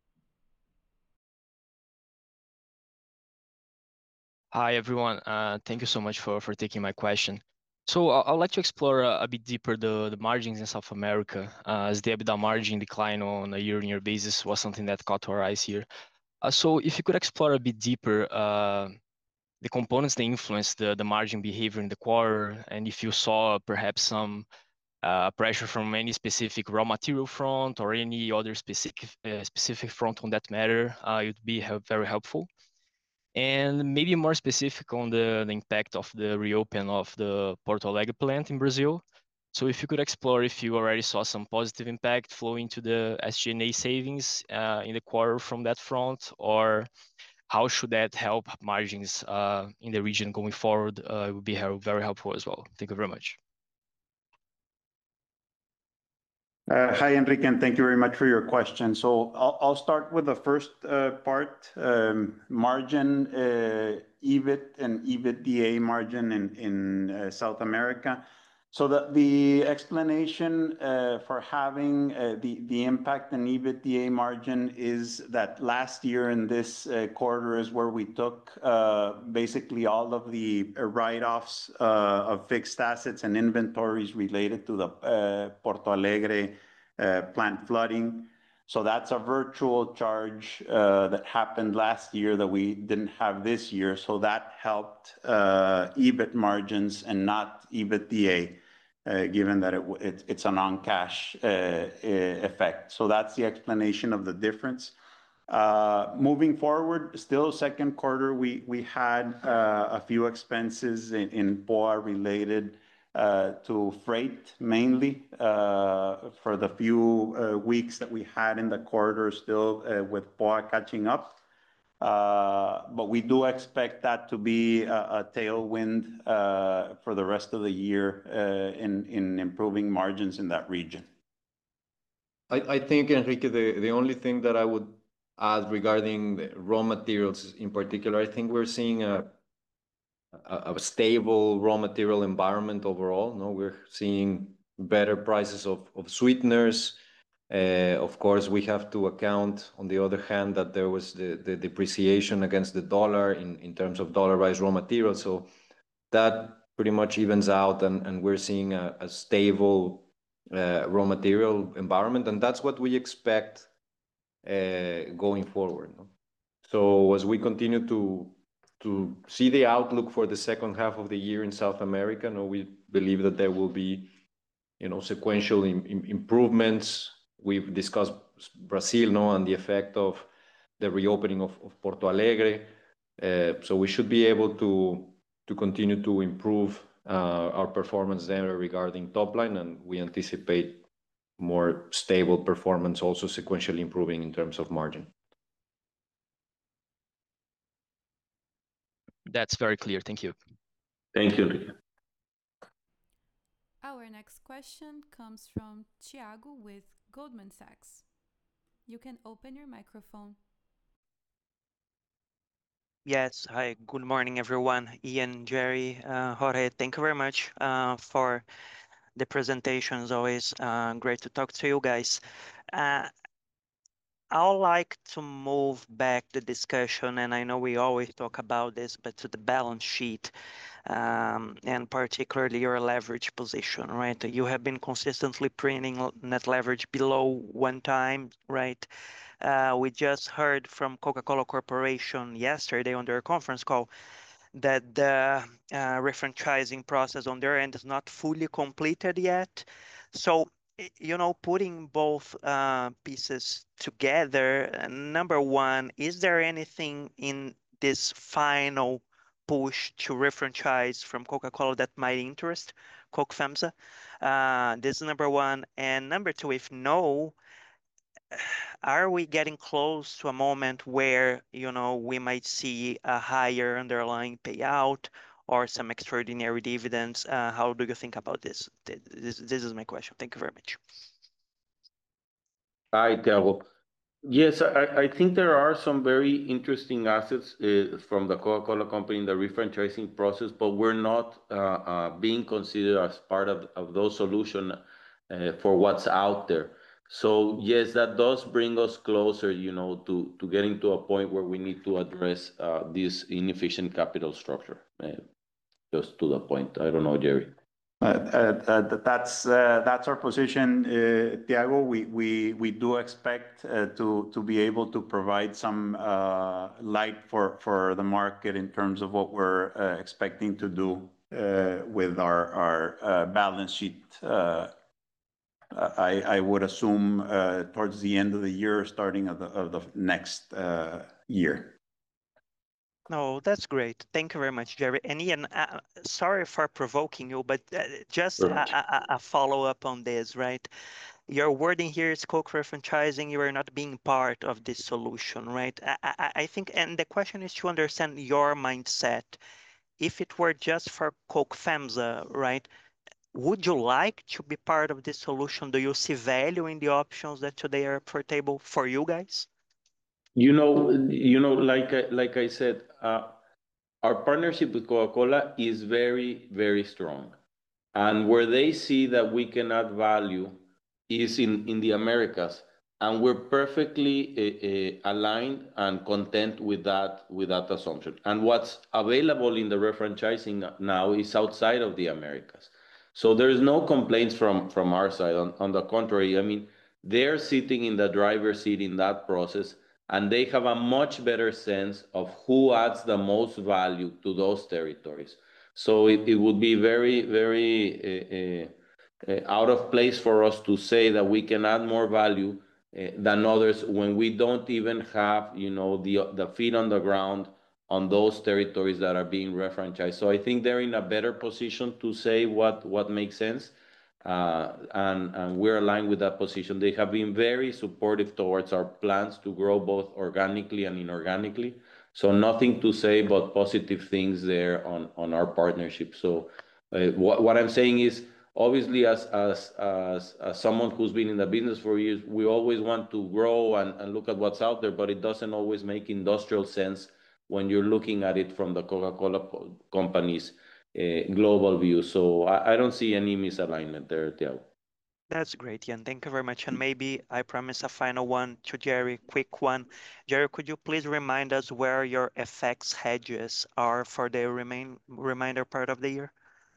Hi, everyone. Uh, Thank you so much for for taking my question. So I- I'd like to explore a a bit deeper the the margins in South America, uh, as the EBITDA margin decline on a year-on-year basis was something that caught our eyes here. Uh, So if you could explore a bit deeper, uh, the components that influence the the margin behavior in the quarter, and if you saw perhaps some uh, pressure from any specific raw material front or any other specific uh, specific front on that matter, uh, it would be help- very helpful. And maybe more specific on the, the impact of the reopen of the Porto Alegre plant in Brazil. So if you could explore if you already saw some positive impact flowing to the S G and A savings uh, in the quarter from that front, or how should that help margins uh, in the region going forward? Uh, it would be very, very helpful as well. Thank you very much. Uh, Hi, Enrique, and thank you very much for your question. So I'll, I'll start with the first uh, part, um, margin, uh, E B I T and EBITDA margin in, in uh, South America. So the, the explanation uh, for having uh, the, the impact in EBITDA margin is that last year in this uh, quarter is where we took uh, basically all of the write-offs uh, of fixed assets and inventories related to the uh, Porto Alegre uh, plant flooding. So that's a virtual charge uh, that happened last year that we didn't have this year. So that helped uh, E B I T margins and not EBITDA, uh, given that it, it, it's a non-cash uh, effect. So that's the explanation of the difference. Uh, moving forward, still second quarter, we, we had uh, a few expenses in, in P O A related uh, to freight mainly uh, for the few uh, weeks that we had in the quarter still uh, with P O A catching up. Uh, but we do expect that to be a, a tailwind uh, for the rest of the year uh, in, in improving margins in that region. I, I think, Enrique, the, the only thing that I would add regarding the raw materials in particular, I think we're seeing a a, a stable raw material environment overall. No, we're seeing better prices of, of sweeteners. Uh, of course, we have to account, on the other hand, that there was the, the depreciation against the dollar in, in terms of dollarized raw materials. So that pretty much evens out, and, and we're seeing a, a stable uh, raw material environment. And that's what we expect uh, going forward. No? So as we continue to to see the outlook for the second half of the year in South America, no, we believe that there will be, you know, sequential im im improvements. We've discussed Brazil, no, and the effect of the reopening of, of Porto Alegre. Uh, so we should be able to to continue to improve uh, our performance there regarding top line, and we anticipate more stable performance, also sequentially improving in terms of margin. That's very clear. Thank you. Thank you, Enrique. Our next question comes from Thiago with Goldman Sachs. You can open your microphone. Yes, hi, good morning, everyone. Ian, Jerry, uh, Jorge, thank you very much uh, for the presentation. It's always uh, great to talk to you guys. Uh, I'd like to move back the discussion, and I know we always talk about this, but to the balance sheet, um, and particularly your leverage position, right? You have been consistently printing net leverage below one time, right? Uh, we just heard from Coca-Cola Corporation yesterday on their conference call that the uh, refranchising process on their end is not fully completed yet. So, i- you know, putting both uh, pieces together, uh, number one, is there anything in this final push to refranchise from Coca-Cola that might interest Coke FEMSA? Uh, this is number one. And number two, if no, are we getting close to a moment where, you know, we might see a higher underlying payout or some extraordinary dividends? Uh, how do you think about this? Th- This, this is my question. Thank you very much. Hi, Thiago. Yes, I, I think there are some very interesting assets uh, from the Coca-Cola Company in the refranchising process, but we're not uh, uh, being considered as part of, of those solutions uh, for what's out there. So yes, that does bring us closer, you know, to, to getting to a point where we need to address uh, this inefficient capital structure. Uh, just to the point. I don't know, Jerry. Uh, uh, uh, That's uh, that's our position, uh, Thiago. We we we do expect uh, to to be able to provide some uh, light for for the market in terms of what we're uh, expecting to do uh, with our our uh, balance sheet. Uh, I I would assume uh, towards the end of the year, starting of the of the next uh, year. No, that's great. Thank you very much, Jerry. And Ian, uh, sorry for provoking you, but uh, just a, Perfect. a, a follow-up on this, right? Your wording here is Coke refranchising. You are not being part of this solution, right? I, I, I think, and the question is to understand your mindset. If it were just for Coke FEMSA, right? Would you like to be part of this solution? Do you see value in the options that today are for table for you guys? You know, you know, like I, like I said, uh, our partnership with Coca-Cola is very, very strong. And where they see that we can add value is in, in the Americas. And we're perfectly uh, uh, aligned and content with that, with that assumption. And what's available in the refranchising now is outside of the Americas. So there's no complaints from, from our side. On, on the contrary, I mean, they're sitting in the driver's seat in that process, and they have a much better sense of who adds the most value to those territories. So it, it would be very, very uh, uh, uh, out of place for us to say that we can add more value uh, than others when we don't even have, you know, the the feet on the ground on those territories that are being refranchised. So I think they're in a better position to say what what makes sense, uh, and and we're aligned with that position. They have been very supportive towards our plans to grow both organically and inorganically. So nothing to say but positive things there on, on our partnership. So uh, what, what I'm saying is, obviously, as, as, as, as someone who's been in the business for years, we always want to grow and, and look at what's out there, but it doesn't always make industrial sense when you're looking at it from the Coca-Cola company's uh, global view. So I, I don't see any misalignment there, Thiago. That's great, Ian. Thank you very much. And maybe I promise a final one to Jerry, quick one. Jerry, could you please remind us where your F X hedges are for the remain remainder part of the year?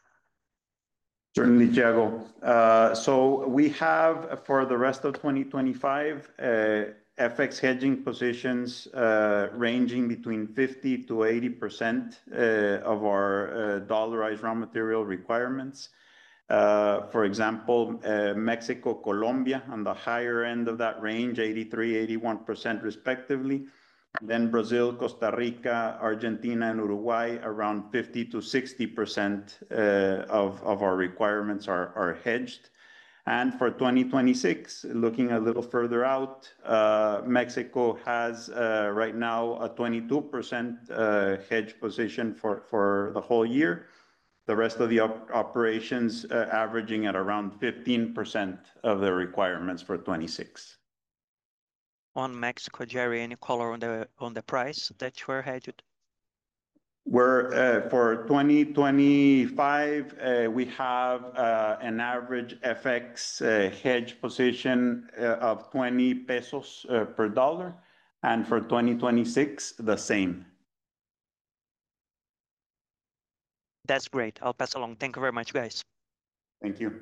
Certainly, Thiago. Uh, so we have for the rest of twenty twenty-five uh, F X hedging positions uh, ranging between fifty to eighty percent uh, of our uh, dollarized raw material requirements. Uh, for example, uh, Mexico, Colombia on the higher end of that range, eighty-three, eighty-one percent respectively. Then Brazil, Costa Rica, Argentina, and Uruguay, around fifty to sixty percent uh, of, of our requirements are, are hedged. And for twenty twenty-six, looking a little further out, uh, Mexico has uh, right now a twenty-two percent uh, hedge position for, for the whole year. The rest of the op operations uh, averaging at around fifteen percent of the requirements for twenty-six. On Mexico, Jerry, any color on the on the price that you are hedged? We're uh, for twenty twenty-five, uh, we have uh, an average F X uh, hedge position uh, of twenty pesos uh, per dollar, and for twenty twenty-six, the same. That's great. I'll pass along. Thank you very much, guys. Thank you.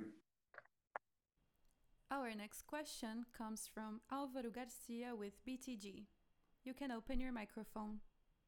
Our next question comes from Álvaro Garcia with B T G. You can open your microphone.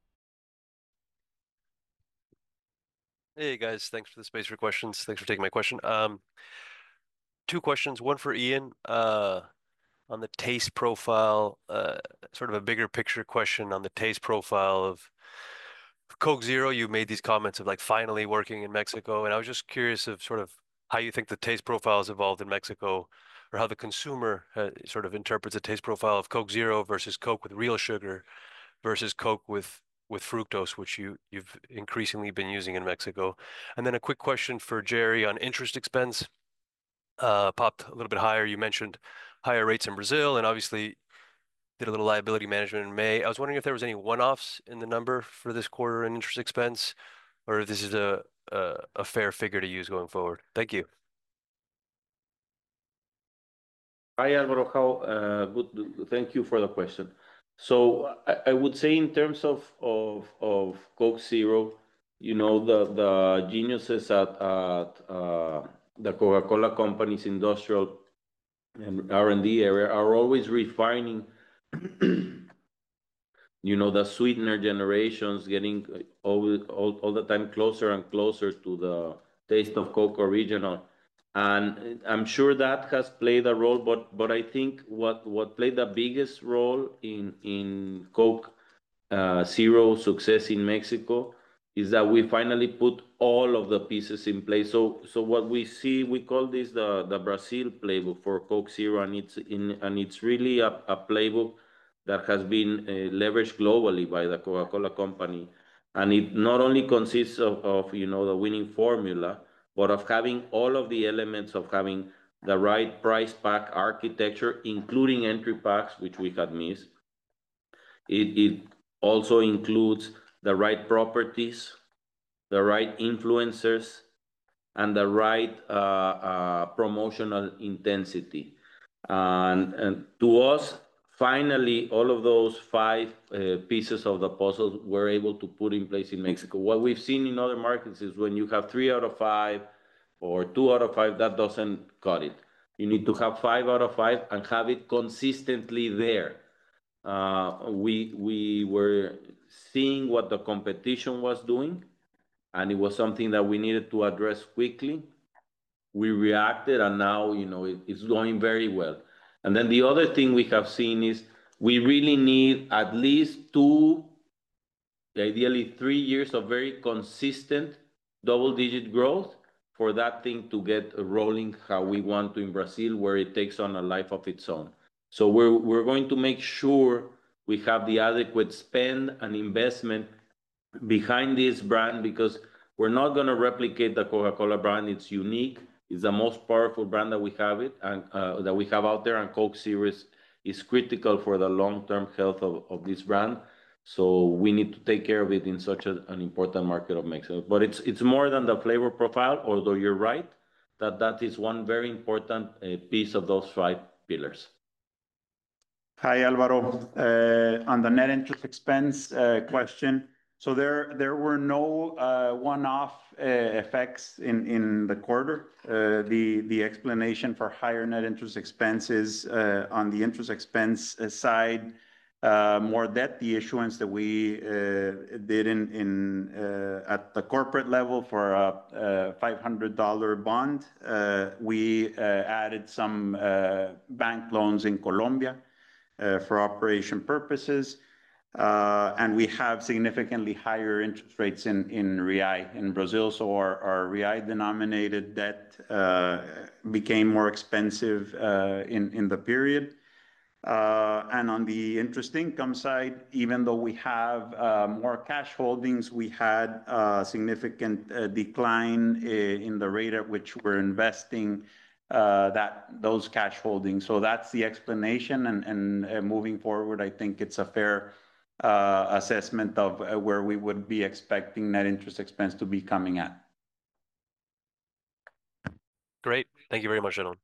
Hey guys, thanks for the space for questions. Thanks for taking my question. Um, two questions, one for Ian, uh, on the taste profile, uh, sort of a bigger picture question on the taste profile of Coke Zero. You made these comments of like finally working in Mexico, and I was just curious of sort of how you think the taste profile has evolved in Mexico, or how the consumer uh, sort of interprets the taste profile of Coke Zero versus Coke with real sugar versus Coke with with fructose, which you you've increasingly been using in Mexico. And then a quick question for Jerry on interest expense. Uh, popped a little bit higher. You mentioned higher rates in Brazil, and obviously did a little liability management in May. I was wondering if there was any one-offs in the number for this quarter in interest expense, or if this is a a, a fair figure to use going forward. Thank you. Hi, Alvaro. How uh, good. Thank you for the question. So I, I would say in terms of, of, of Coke Zero, you know, the, the geniuses at, at uh, the Coca-Cola company's industrial and R and D area are always refining, you know, the sweetener generations, getting all, all, all the time closer and closer to the taste of Coke Original. And I'm sure that has played a role, but but I think what what played the biggest role in in Coke uh, Zero success in Mexico is that we finally put all of the pieces in place. So so what we see, we call this the the Brazil playbook for Coke Zero, and it's in and it's really a, a playbook that has been uh, leveraged globally by the Coca-Cola company, and it not only consists of, of you know the winning formula, but of having all of the elements of having the right price pack architecture, including entry packs, which we had missed. It, it also includes the right properties, the right influencers, and the right uh, uh, promotional intensity. And, and to us, finally, all of those five uh, pieces of the puzzle were able to put in place in Mexico. What we've seen in other markets is when you have three out of five or two out of five, that doesn't cut it. You need to have five out of five and have it consistently there. Uh, we we were seeing what the competition was doing, and it was something that we needed to address quickly. We reacted, and now you know it, it's going very well. And then the other thing we have seen is we really need at least two, ideally three years of very consistent double-digit growth for that thing to get rolling how we want to in Brazil, where it takes on a life of its own. So we're we're going to make sure we have the adequate spend and investment behind this brand, because we're not going to replicate the Coca-Cola brand. It's unique. It's the most powerful brand that we have it and uh, that we have out there, and Coke Zero is, is critical for the long-term health of, of this brand. So we need to take care of it in such a, an important market of Mexico. But it's it's more than the flavor profile, although you're right that that is one very important uh, piece of those five pillars. Hi, Alvaro. Uh, on the net interest expense uh, question, so there there were no uh, one-off uh, effects in in the quarter. Uh, the the explanation for higher net interest expenses uh, on the interest expense side, uh, more debt, the issuance that we uh, did in in uh, at the corporate level for a, a five hundred dollar bond. Uh, we uh, added some uh, bank loans in Colombia uh, for operation purposes. Uh, and we have significantly higher interest rates in, in real in Brazil. So our, our real denominated debt uh, became more expensive uh, in, in the period. Uh, and on the interest income side, even though we have uh, more cash holdings, we had a significant uh, decline in the rate at which we're investing uh, that those cash holdings. So that's the explanation. And, and uh, moving forward, I think it's a fair uh, assessment of uh, where we would be expecting net interest expense to be coming at. Great. Thank you very much, gentlemen.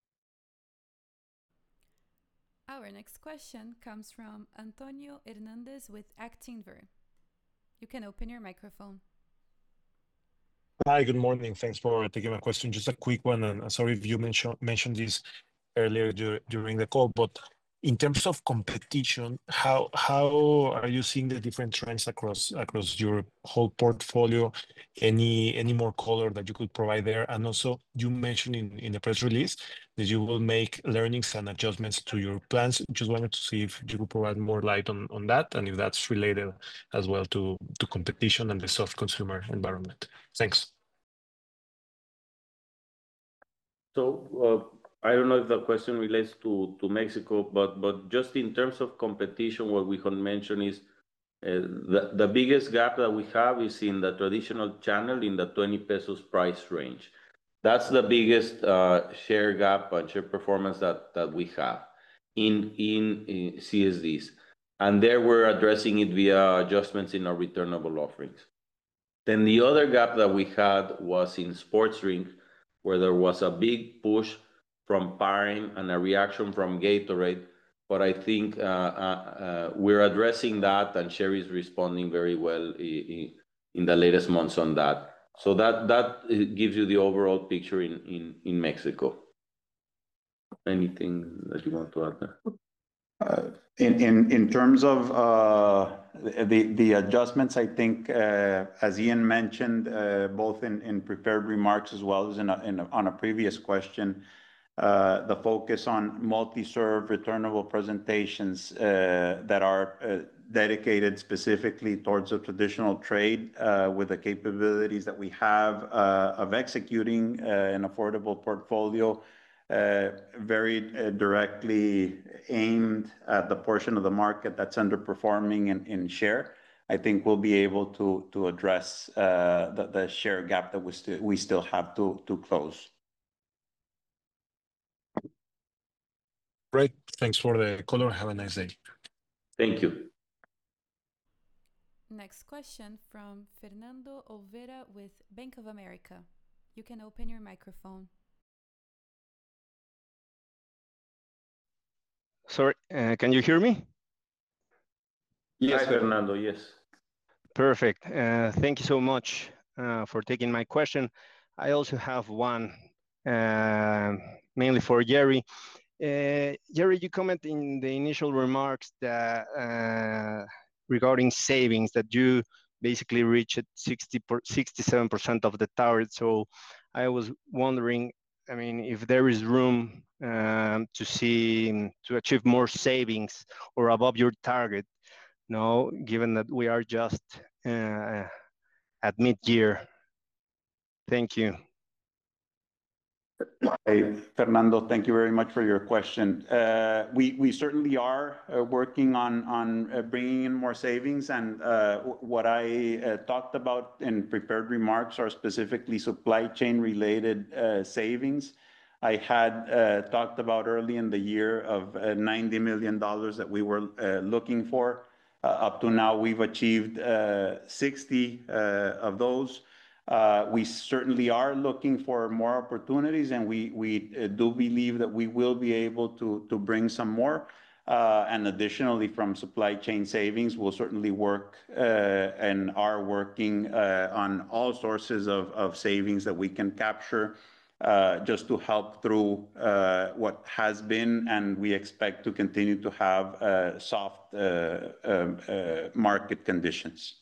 Our next question comes from Antonio Hernandez with Actinver. You can open your microphone. Hi, good morning. Thanks for taking my question. Just a quick one, and sorry if you mentioned mentioned this earlier dur during the call, but in terms of competition, how how are you seeing the different trends across across your whole portfolio? Any any more color that you could provide there? And also, you mentioned in in the press release that you will make learnings and adjustments to your plans. Just wanted to see if you could provide more light on on that, and if that's related as well to to competition and the soft consumer environment. Thanks. So uh, I don't know if the question relates to, to Mexico, but, but just in terms of competition, what we can mention is uh, the, the biggest gap that we have is in the traditional channel in the twenty pesos price range. That's the biggest uh, share gap and share performance that, that we have in, in, in C S Ds. And there we're addressing it via adjustments in our returnable offerings. Then the other gap that we had was in sports drink, where there was a big push from Parent and a reaction from Gatorade. But I think uh, uh, uh, we're addressing that, and Sherry is responding very well in, in the latest months on that. So that that gives you the overall picture in, in, in Mexico. Anything that you want to add there? Uh, in, in, in terms of uh, the, the adjustments, I think, uh, as Ian mentioned, uh, both in, in prepared remarks as well as in a, in a, on a previous question, uh, the focus on multi-serve returnable presentations uh, that are uh, dedicated specifically towards the traditional trade uh, with the capabilities that we have uh, of executing uh, an affordable portfolio. Uh, very uh, directly aimed at the portion of the market that's underperforming in, in share. I think we'll be able to to address uh, the, the share gap that we still we still have to to close. Great. Thanks for the color. Have a nice day. Thank you. Next question from Fernando Olvera with Bank of America. You can open your microphone. Sorry, uh, can you hear me? Yes, Fernando, yes. Perfect. Uh, thank you so much uh, for taking my question. I also have one, uh, mainly for Jerry. Uh, Jerry, you comment in the initial remarks that uh, regarding savings that you basically reached sixty per, sixty-seven percent of the target. So I was wondering, I mean, if there is room um, to see, to achieve more savings or above your target, no, given that we are just uh, at mid-year. Thank you. Hey, Fernando, thank you very much for your question. Uh, we we certainly are uh, working on on uh, bringing in more savings, and uh, what I uh, talked about in prepared remarks are specifically supply chain related uh, savings. I had uh, talked about early in the year of uh, ninety million dollars that we were uh, looking for. Uh, up to now, we've achieved uh, sixty uh, of those. Uh, we certainly are looking for more opportunities, and we we uh, do believe that we will be able to to bring some more. Uh, and additionally, from supply chain savings, we'll certainly work uh, and are working uh, on all sources of, of savings that we can capture uh, just to help through uh, what has been and we expect to continue to have uh, soft uh, um, uh, market conditions.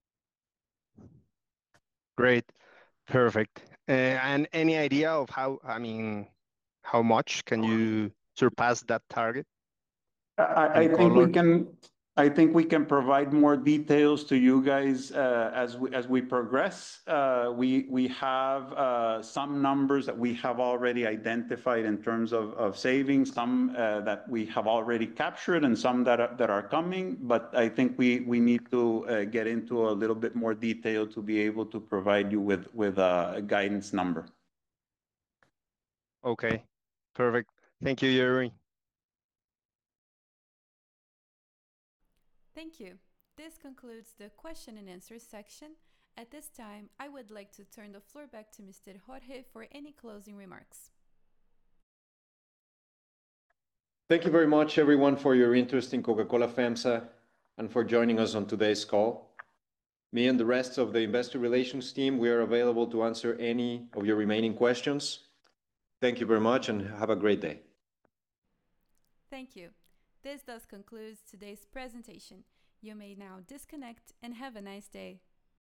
Great, perfect. Uh, and any idea of how, I mean, how much can you surpass that target? I, I think we can. I think we can provide more details to you guys uh, as we as we progress. Uh, we we have uh, some numbers that we have already identified in terms of, of savings, some uh, that we have already captured, and some that are, that are coming. But I think we we need to uh, get into a little bit more detail to be able to provide you with with a guidance number. Okay, perfect. Thank you, Jerry. Thank you. This concludes the question and answer section. At this time, I would like to turn the floor back to Mister Jorge for any closing remarks. Thank you very much, everyone, for your interest in Coca-Cola FEMSA and for joining us on today's call. Me and the rest of the investor relations team, we are available to answer any of your remaining questions. Thank you very much and have a great day. Thank you. This does conclude today's presentation. You may now disconnect and have a nice day.